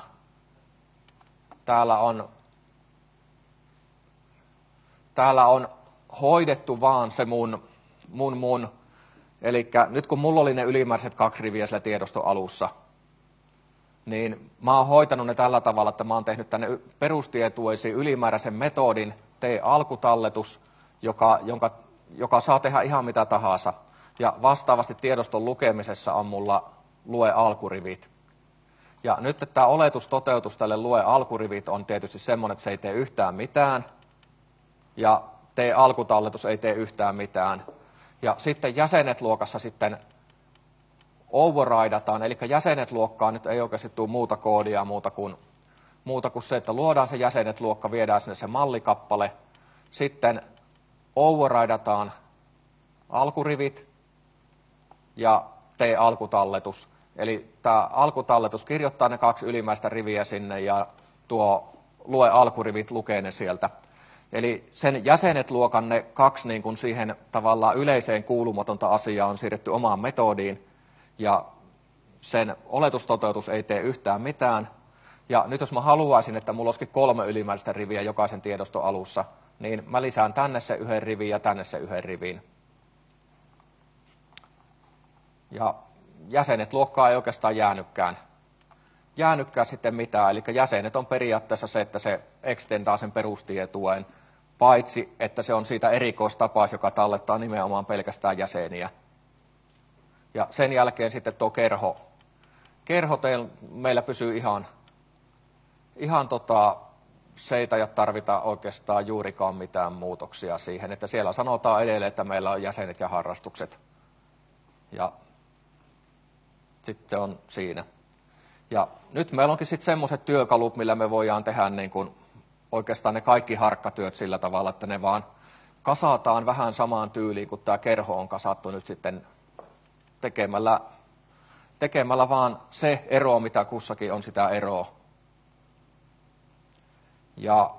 Täällä on hoidettu vaan se mun. Eli nyt kun mulla oli ne ylimääräiset 2 riviä siellä tiedoston alussa, niin mä oon hoitanut ne tällä tavalla, että mä oon tehnyt tänne perustietueisiin ylimääräisen metodin, tee alkutalletus, joka saa tehdä ihan mitä tahansa. Ja vastaavasti tiedoston lukemisessa on mulla lue alkurivit. Ja nyt tämä oletustoteutus tälle lue alkurivit on tietysti semmoinen, että se ei tee yhtään mitään. Ja tee alkutalletus ei tee yhtään mitään. Ja sitten jäsenet-luokassa sitten overridataan, eli jäsenet-luokkaan nyt ei oikeasti tule muuta koodia muuta kuin se, että luodaan se jäsenet-luokka, viedään sinne se mallikappale, sitten overridataan alkurivit ja tee alkutalletus. Eli tämä alkutalletus kirjoittaa ne 2 ylimmäistä riviä sinne ja tuo lue alkurivit lukee ne sieltä. Eli sen jäsenet-luokan ne 2 niin kuin siihen tavallaan yleiseen kuulumatonta asiaa on siirretty omaan metodiin ja sen oletustoteutus ei tee yhtään mitään. Ja nyt jos mä haluaisin, että mulla olisikin 3 ylimmäistä riviä jokaisen tiedoston alussa, niin mä lisään tänne se 1 rivin ja tänne se 1 rivin. Ja jäsenet-luokkaa ei oikeastaan jäänytkään sitten mitään. Eli jäsenet on periaatteessa se, että se extendaa sen perustietueen, paitsi että se on siitä erikoistapaus, joka tallettaa nimenomaan pelkästään jäseniä. Ja sen jälkeen sitten tuo kerho meillä pysyy ihan se ei tarvita oikeastaan juurikaan mitään muutoksia siihen, että siellä sanotaan edelleen, että meillä on jäsenet ja harrastukset. Ja sitten on siinä. Ja nyt meillä onkin sitten semmoiset työkalut, millä me voidaan tehdä niin kuin oikeastaan ne kaikki harkkatyöt sillä tavalla, että ne vaan kasataan vähän samaan tyyliin, kuin tämä kerho on kasattu nyt sitten tekemällä vaan se ero, mitä kussakin on sitä eroa. Ja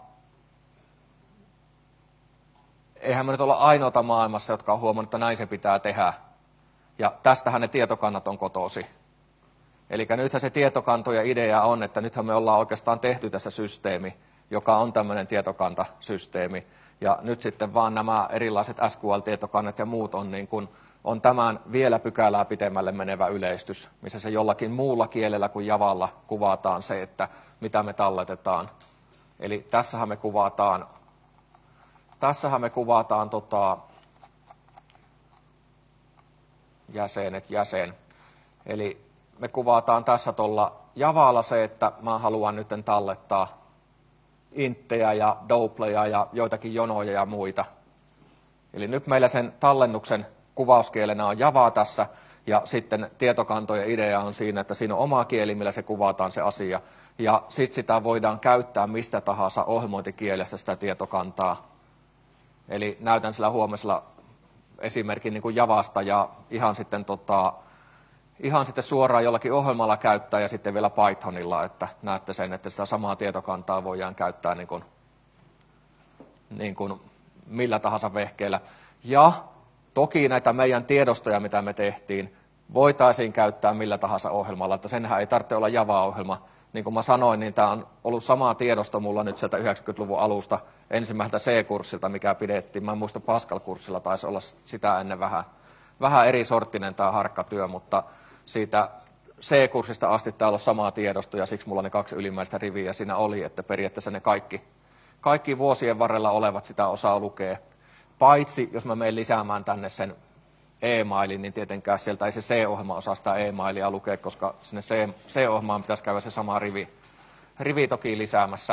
eihän me nyt olla ainoata maailmassa, jotka on huomannut, että näin se pitää tehdä. Ja tästähän ne tietokannat on kotosi. Eli nythän se tietokanto ja idea on, että nythän me ollaan oikeastaan tehty tässä systeemi, joka on tämmöinen tietokantasysteemi. Ja nyt sitten vaan nämä erilaiset SQL-tietokannat ja muut on, niin kuin, on tämän vielä pykälää pitemmälle menevä yleistys, missä se jollakin muulla kielellä kuin Javalla kuvataan se, että mitä me talletetaan. Eli tässähän me kuvataan jäsen. Eli me kuvataan tässä tuolla Javalla se, että mä haluan nyt tallettaa inttejä ja doubleja ja joitakin jonoja ja muita. Eli nyt meillä sen tallennuksen kuvauskielenä on Javaa tässä, ja sitten tietokantojen idea on siinä, että siinä on oma kieli, millä se kuvataan se asia. Ja sitten sitä voidaan käyttää mistä tahansa ohjelmointikielestä sitä tietokantaa. Eli näytän sillä huomisella esimerkin niin kuin Javasta ja ihan sitten suoraan jollakin ohjelmalla käyttää ja sitten vielä Pythonilla, että näette sen, että sitä samaa tietokantaa voidaan käyttää niin kuin millä tahansa vehkeellä. Ja toki näitä meidän tiedostoja, mitä me tehtiin, voitaisiin käyttää millä tahansa ohjelmalla, että senhän ei tarvitse olla Java-ohjelma. Niin kuin mä sanoin, niin tämä on ollut samaa tiedosto mulla nyt sieltä 90-luvun alusta ensimmäiseltä C-kurssilta, mikä pidettiin. Mä en muista Pascal-kurssilla, taisi olla sitä ennen vähän eri sorttinen tämä harkkatyö, mutta siitä C-kurssista asti täällä on samaa tiedosto ja siksi mulla ne 2 ylimmäistä riviä siinä oli, että periaatteessa ne kaikki vuosien varrella olevat sitä osaa lukea. Paitsi jos mä menen lisäämään tänne sen e-mailin, niin tietenkään sieltä ei se C-ohjelma osaa sitä e-mailia lukea, koska sinne C-ohjelmaan pitäisi käydä se sama rivi toki lisäämässä.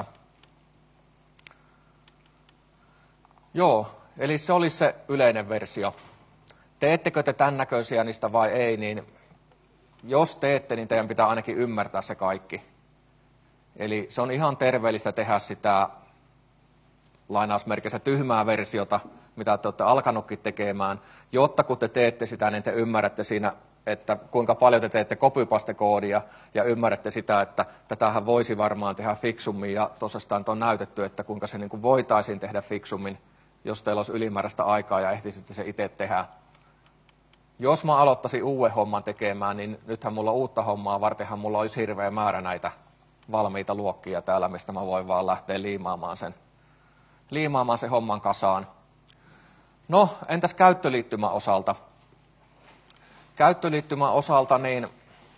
Joo, eli se olisi se yleinen versio. Teettekö te tämän näköisiä niistä vai ei, niin jos teette, niin teidän pitää ainakin ymmärtää se kaikki. Eli se on ihan terveellistä tehdä sitä lainausmerkeissä tyhmää versiota, mitä te olette alkanutkin tekemään, jotta kun te teette sitä, niin te ymmärrätte siinä, että kuinka paljon te teette copy-paste-koodia ja ymmärrätte sitä, että tätähän voisi varmaan tehdä fiksummin ja tosiaan on näytetty, että kuinka se niin kuin voitaisiin tehdä fiksummin, jos teillä olisi ylimääräistä aikaa ja ehtisitte se itse tehdä. Jos mä aloittaisin uuden homman tekemään, niin nythän mulla uutta hommaa vartenhan mulla olisi hirveä määrä näitä valmiita luokkia täällä, mistä mä voin vaan lähteä liimaamaan sen homman kasaan. No, entäs käyttöliittymän osalta? Käyttöliittymän osalta niin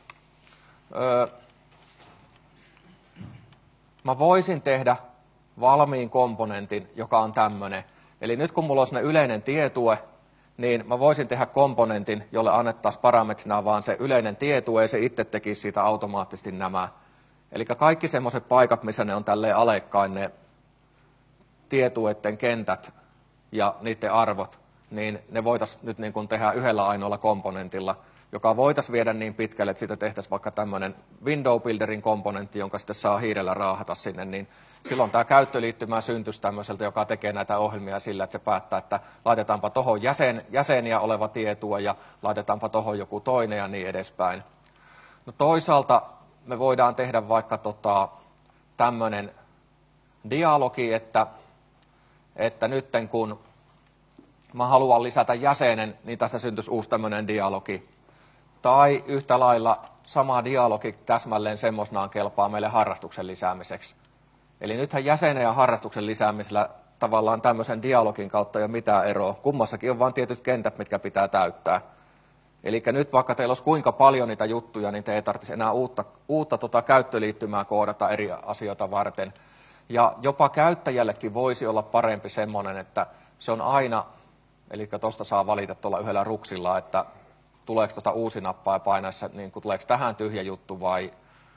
mä voisin tehdä valmiin komponentin, joka on tämmöinen. Eli nyt kun mulla on sellainen yleinen tietue, niin mä voisin tehdä komponentin, jolle annettaisiin parametrina vaan se yleinen tietue, ja se itse tekisi siitä automaattisesti nämä. Eli kaikki semmoiset paikat, missä ne on tälleen alekkain, ne tietueiden kentät ja niiden arvot, niin ne voitaisiin nyt niin kuin tehdä yhdellä ainoalla komponentilla, joka voitaisiin viedä niin pitkälle, että siitä tehtäisiin vaikka tämmöinen window builderin komponentti, jonka sitten saa hiirellä raahata sinne, niin silloin tämä käyttöliittymä syntyisi tämmöiseltä, joka tekee näitä ohjelmia sillä, että se päättää, että laitetaanpa tuohon jäseniä oleva tietue ja laitetaanpa tuohon joku toinen ja niin edespäin. No toisaalta me voidaan tehdä vaikka tämmöinen dialogi, että nytten kun mä haluan lisätä jäsenen, niin tässä syntyisi uusi tämmöinen dialogi. Tai yhtä lailla sama dialogi täsmälleen semmoisenaan kelpaa meille harrastuksen lisäämiseksi. Eli nythän jäsenen ja harrastuksen lisäämisellä tavallaan tämmöisen dialogin kautta ei ole mitään eroa. Kummassakin on vain tietyt kentät, mitkä pitää täyttää. Eli nyt vaikka teillä olisi kuinka paljon niitä juttuja, niin te ei tarvitsisi enää uutta käyttöliittymää koodata eri asioita varten. Ja jopa käyttäjällekin voisi olla parempi semmoinen, että se on aina, eli tuosta saa valita tuolla yhdellä ruksilla, että tuleeko uusi nappa ja painaessa, niin tuleeko tähän tyhjä juttu vai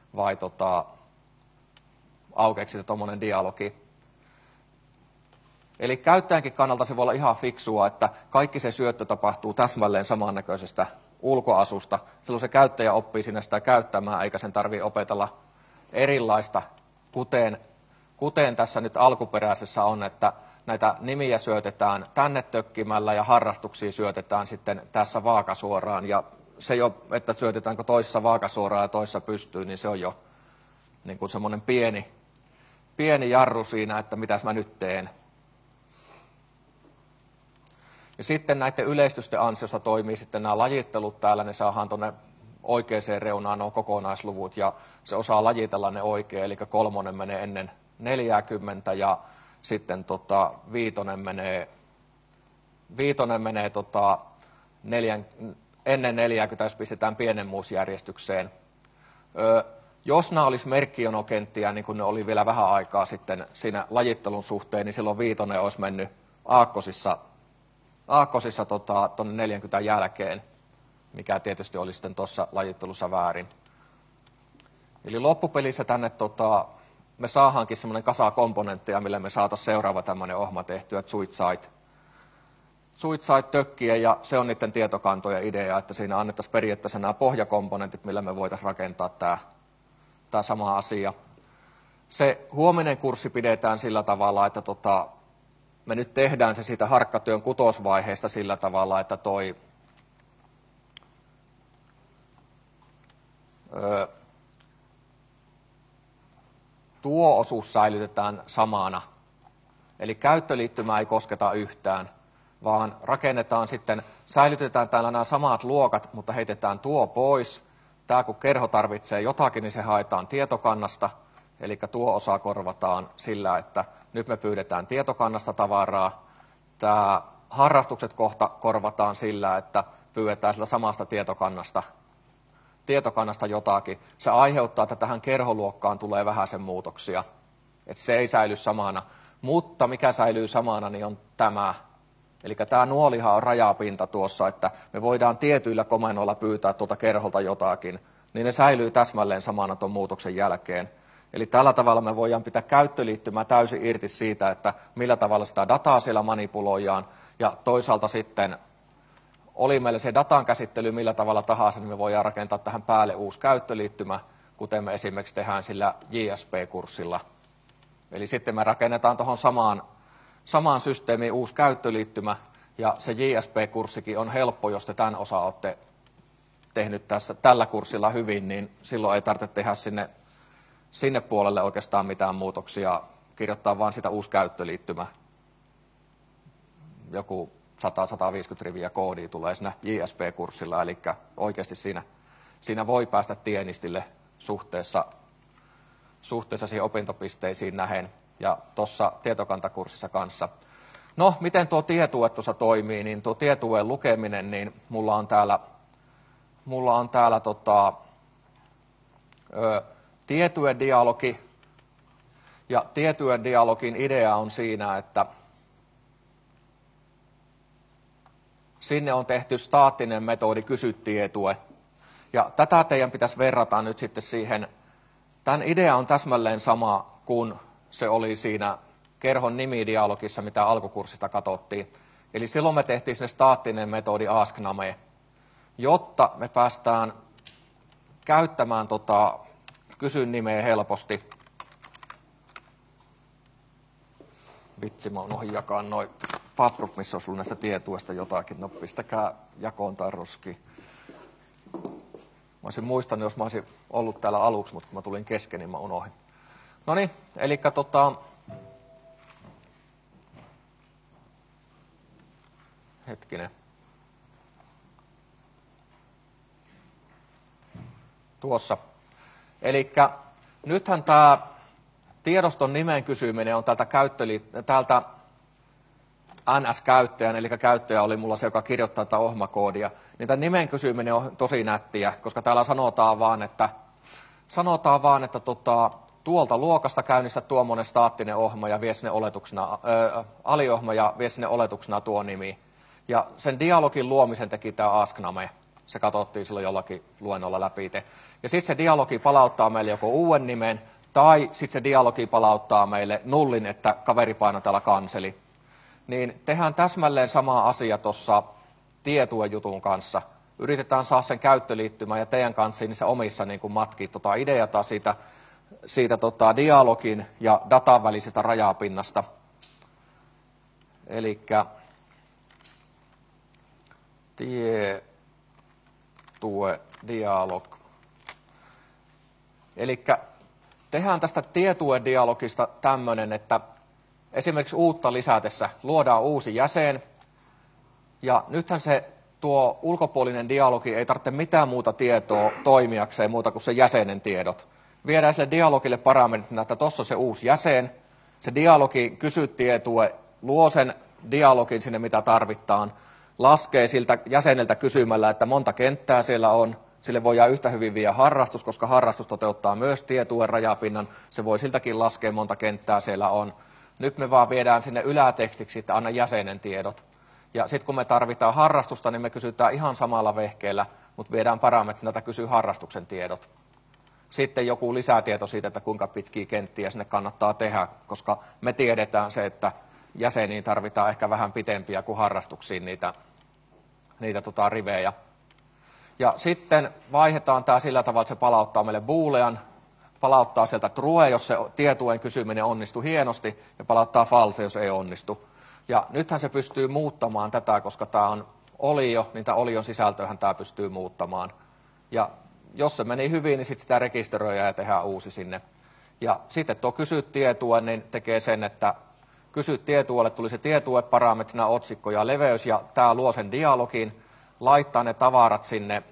aukeeksi se tuommoinen dialogi. Eli käyttäjänkin kannalta se voi olla ihan fiksua, että kaikki se syöttö tapahtuu täsmälleen samannäköisestä ulkoasusta. Silloin se käyttäjä oppii sinne sitä käyttämään, eikä sen tarvitse opetella erilaista, kuten tässä nyt alkuperäisessä on, että näitä nimiä syötetään tänne tökkimällä ja harrastuksia syötetään sitten tässä vaakasuoraan. Ja se jo, että syötetäänkö toisessa vaakasuoraan ja toisessa pystyyn, niin se on jo niin kuin semmoinen pieni jarru siinä, että mitäs mä nyt teen. Ja sitten näiden yleistysten ansiosta toimii sitten nämä lajittelut täällä, ne saadaan tuonne oikeaan reunaan nuo kokonaisluvut ja se osaa lajitella ne oikein, eli 3 menee ennen 40 ja sitten viitonen menee ennen 40, jos pistetään pienemmuusjärjestykseen. Jos nämä olisi merkkijonokenttiä, niin kuin ne oli vielä vähän aikaa sitten siinä lajittelun suhteen, niin silloin viitonen olisi mennyt aakkosissa tuonne 40 jälkeen, mikä tietysti oli sitten tuossa lajittelussa väärin. Eli loppupelissä tänne me saadaankin semmoinen kasa komponentteja, millä me saataisiin seuraava tämmöinen ohma tehtyä, että Suitsite tökkiä, ja se on niiden tietokantojen idea, että siinä annettaisiin periaatteessa nämä pohjakomponentit, millä me voitaisiin rakentaa tämä sama asia. Se huominen kurssi pidetään sillä tavalla, että me nyt tehdään se siitä harkkatyön kutosvaiheesta sillä tavalla, että tuo osuus säilytetään samana. Eli käyttöliittymää ei kosketa yhtään, vaan rakennetaan sitten, säilytetään täällä nämä samat luokat, mutta heitetään tuo pois. Tämä kun kerho tarvitsee jotakin, niin se haetaan tietokannasta, eli tuo osa korvataan sillä, että nyt me pyydetään tietokannasta tavaraa. Tämä harrastukset kohta korvataan sillä, että pyydetään sillä samasta tietokannasta jotakin. Se aiheuttaa, että tähän kerholuokkaan tulee vähäisen muutoksia, että se ei säily samana. Mutta mikä säilyy samana, niin on tämä. Eli tämä nuolihan on rajapinta tuossa, että me voidaan tietyillä komennoilla pyytää tuolta kerholta jotakin, niin ne säilyy täsmälleen samana tuon muutoksen jälkeen. Eli tällä tavalla me voidaan pitää käyttöliittymää täysin irti siitä, että millä tavalla sitä dataa siellä manipuloidaan, ja toisaalta sitten oli meillä se datan käsittely millä tavalla tahansa, niin me voidaan rakentaa tähän päälle uusi käyttöliittymä, kuten me esimerkiksi tehdään sillä JSP-kurssilla. Eli sitten me rakennetaan tuohon samaan systeemiin uusi käyttöliittymä, ja se JSP-kurssikin on helppo, jos te tämän osa olette tehnyt tällä kurssilla hyvin, niin silloin ei tarvitse tehdä sinne puolelle oikeastaan mitään muutoksia, kirjoittaa vaan sitä uusi käyttöliittymä. Joku 100-150 riviä koodia tulee siinä JSP-kurssilla, eli oikeasti siinä voi päästä tienistille suhteessa siihen opintopisteisiin nähen, ja tuossa tietokantakurssissa kanssa. No, miten tuo tietue tuossa toimii, niin tuo tietueen lukeminen, niin mulla on täällä tietue-dialogi, ja tietue-dialogin idea on siinä, että sinne on tehty staattinen metodi kysy-tietue, ja tätä teidän pitäisi verrata nyt sitten siihen. Tämän idea on täsmälleen sama kuin se oli siinä kerhon nimidialogissa, mitä alkukurssista katsottiin. Eli silloin me tehtiin sinne staattinen metodi askname, jotta me päästään käyttämään kysyn nimeä helposti. Vitsi, mä unohdin jakaa noin Patruk, missä on sulla näistä tietuesta jotakin. No pistäkää jakoon tai roskiin. Mä olisin muistanut, jos mä olisin ollut täällä aluksi, mutta kun mä tulin kesken, niin mä unohdin. No niin, eli hetkinen. Tuossa. Eli nythän tämä tiedoston nimen kysyminen on täältä NS-käyttäjän, eli käyttäjä oli mulla se, joka kirjoittaa tätä ohmakoodia, niin tämän nimen kysyminen on tosi nättiä, koska täällä sanotaan vaan, että tuolta luokasta käynnistä tuommoinen staattinen ohma ja vie sinne aliohma ja vie sinne oletuksena tuo nimi. Ja sen dialogin luomisen teki tämä askname. Se katsottiin silloin jollakin luennolla läpi. Ja sitten se dialogi palauttaa meille joko uuden nimen, tai sitten se dialogi palauttaa meille nullin, että kaveri painoi täällä kanseli. Niin tehdään täsmälleen sama asia tuossa tietue-jutun kanssa. Yritetään saada sen käyttöliittymään ja teidän kanssa niin se omissa niin kuin matkii ideata siitä dialogin ja datan välisestä rajapinnasta. Eli tietue-dialog. Eli tehdään tästä tietue-dialogista tämmöinen, että esimerkiksi uutta lisätessä luodaan uusi jäsen, Ja nythän se tuo ulkopuolinen dialogi ei tarvitse mitään muuta tietoa toimijakseen muuta kuin se jäsenen tiedot. Viedään sille dialogille parametrina, että tuossa on se uusi jäsen. Se dialogi kysytietue luo sen dialogin sinne, mitä tarvitaan. Laskee siltä jäseneltä kysymällä, että monta kenttää siellä on. Sille voidaan yhtä hyvin viedä harrastus, koska harrastus toteuttaa myös tietuen rajapinnan. Se voi siltäkin laskea, monta kenttää siellä on. Nyt me vaan viedään sinne ylätekstiksi, että anna jäsenen tiedot. Ja sitten kun me tarvitaan harrastusta, niin me kysytään ihan samalla vehkeellä, mutta viedään parametrina, että kysyy harrastuksen tiedot. Sitten joku lisätieto siitä, että kuinka pitkiä kenttiä sinne kannattaa tehdä, koska me tiedetään se, että jäseniin tarvitaan ehkä vähän pitempiä kuin harrastuksiin niitä rivejä. Ja sitten vaihdetaan tämä sillä tavalla, että se palauttaa meille boolean, palauttaa sieltä true, jos se tietuen kysyminen onnistuu hienosti, ja palauttaa false, jos ei onnistu. Ja nythän se pystyy muuttamaan tätä, koska tämä on olio, niin tämä olion sisältöähän tämä pystyy muuttamaan. Ja jos se meni hyvin, niin sitten sitä rekisteröidään ja tehdään uusi sinne. Ja sitten tuo kysy tietue, niin tekee sen, että kysy tietuelle tuli se tietue parametrina otsikko ja leveys, ja tämä luo sen dialogin, laittaa ne tavarat sinne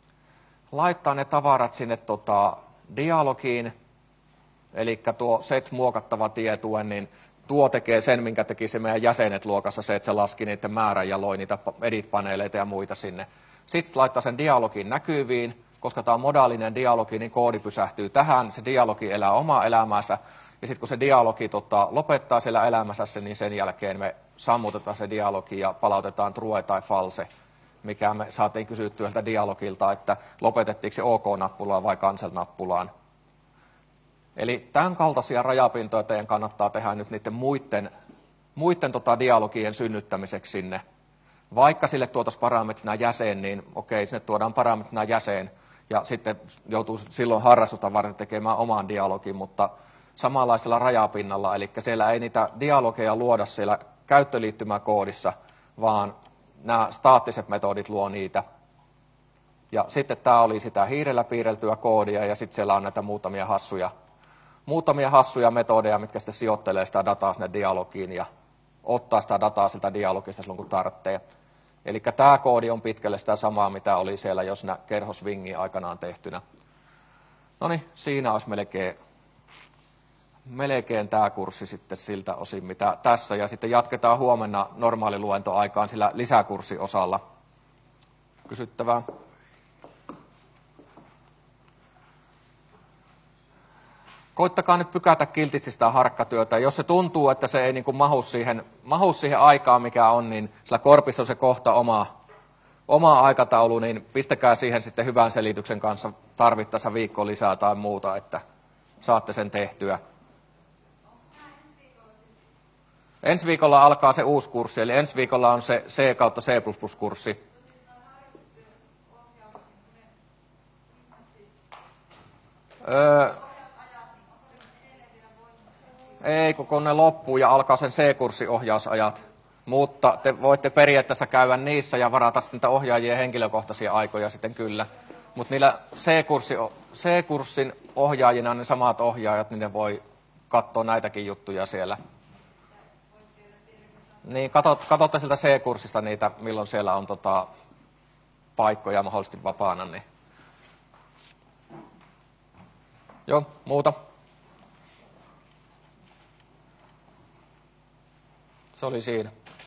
dialogiin, eli tuo set muokattava tietue, niin tuo tekee sen, minkä teki se meidän jäsenet luokassa, se, että se laski niiden määrän ja loi niitä edit-paneeleita ja muita sinne. Sitten laittaa sen dialogin näkyviin, koska tämä on modaalinen dialogi, niin koodi pysähtyy tähän, se dialogi elää omaa elämäänsä, ja sitten kun se dialogi lopettaa siellä elämässä, niin sen jälkeen me sammutetaan se dialogi ja palautetaan true tai false, mikä me saatiin kysyä työltä dialogilta, että lopetettiinko se OK-nappulaan vai cancel-nappulaan. Eli tämän kaltaisia rajapintoja teidän kannattaa tehdä nyt niiden muiden dialogien synnyttämiseksi sinne. Vaikka sille tuotaisiin parametrina jäsen, niin okei, sinne tuodaan parametrina jäsen, ja sitten joutuu silloin harrastusta varten tekemään oman dialogin, mutta samanlaisella rajapinnalla, eli siellä ei niitä dialogeja luoda siellä käyttöliittymäkoodissa, vaan nämä staattiset metodit luo niitä. Ja sitten tämä oli sitä hiirellä piirreltyä koodia, ja sitten siellä on näitä muutamia hassuja metodeja, mitkä sitten sijoittelee sitä dataa sinne dialogiin ja ottaa sitä dataa siltä dialogista silloin, kun tarvitsee. Eli tämä koodi on pitkälle sitä samaa, mitä oli siellä jo siinä kerhosvingin aikanaan tehtynä. No niin, siinä olisi melkein tämä kurssi sitten siltä osin, mitä tässä. Ja sitten jatketaan huomenna normaaliluentoaikaan sillä lisäkurssiosalla. Kysyttävää? Koittakaa nyt pykätä kiltisti sitä harkkatyötä. Jos se tuntuu, että se ei niin kuin mahu siihen aikaan, mikä on, niin sillä korpissa on se kohta oma aikataulu, niin pistäkää siihen sitten hyvän selityksen kanssa tarvittaessa viikko lisää tai muuta, että saatte sen tehtyä. Ensi viikolla alkaa se uusi kurssi, eli ensi viikolla on se C/C++-kurssi. Ei, kun ne loppuu ja alkaa sen C-kurssiohjausajat, mutta te voitte periaatteessa käydä niissä ja varata niitä ohjaajien henkilökohtaisia aikoja sitten kyllä. Mutta niillä C-kurssin ohjaajina ne samat ohjaajat, niin ne voi katsoa näitäkin juttuja siellä. Niin, katsotte siltä C-kurssista niitä, milloin siellä on paikkoja mahdollisesti vapaana. Niin. Joo, muuta. Se oli siinä.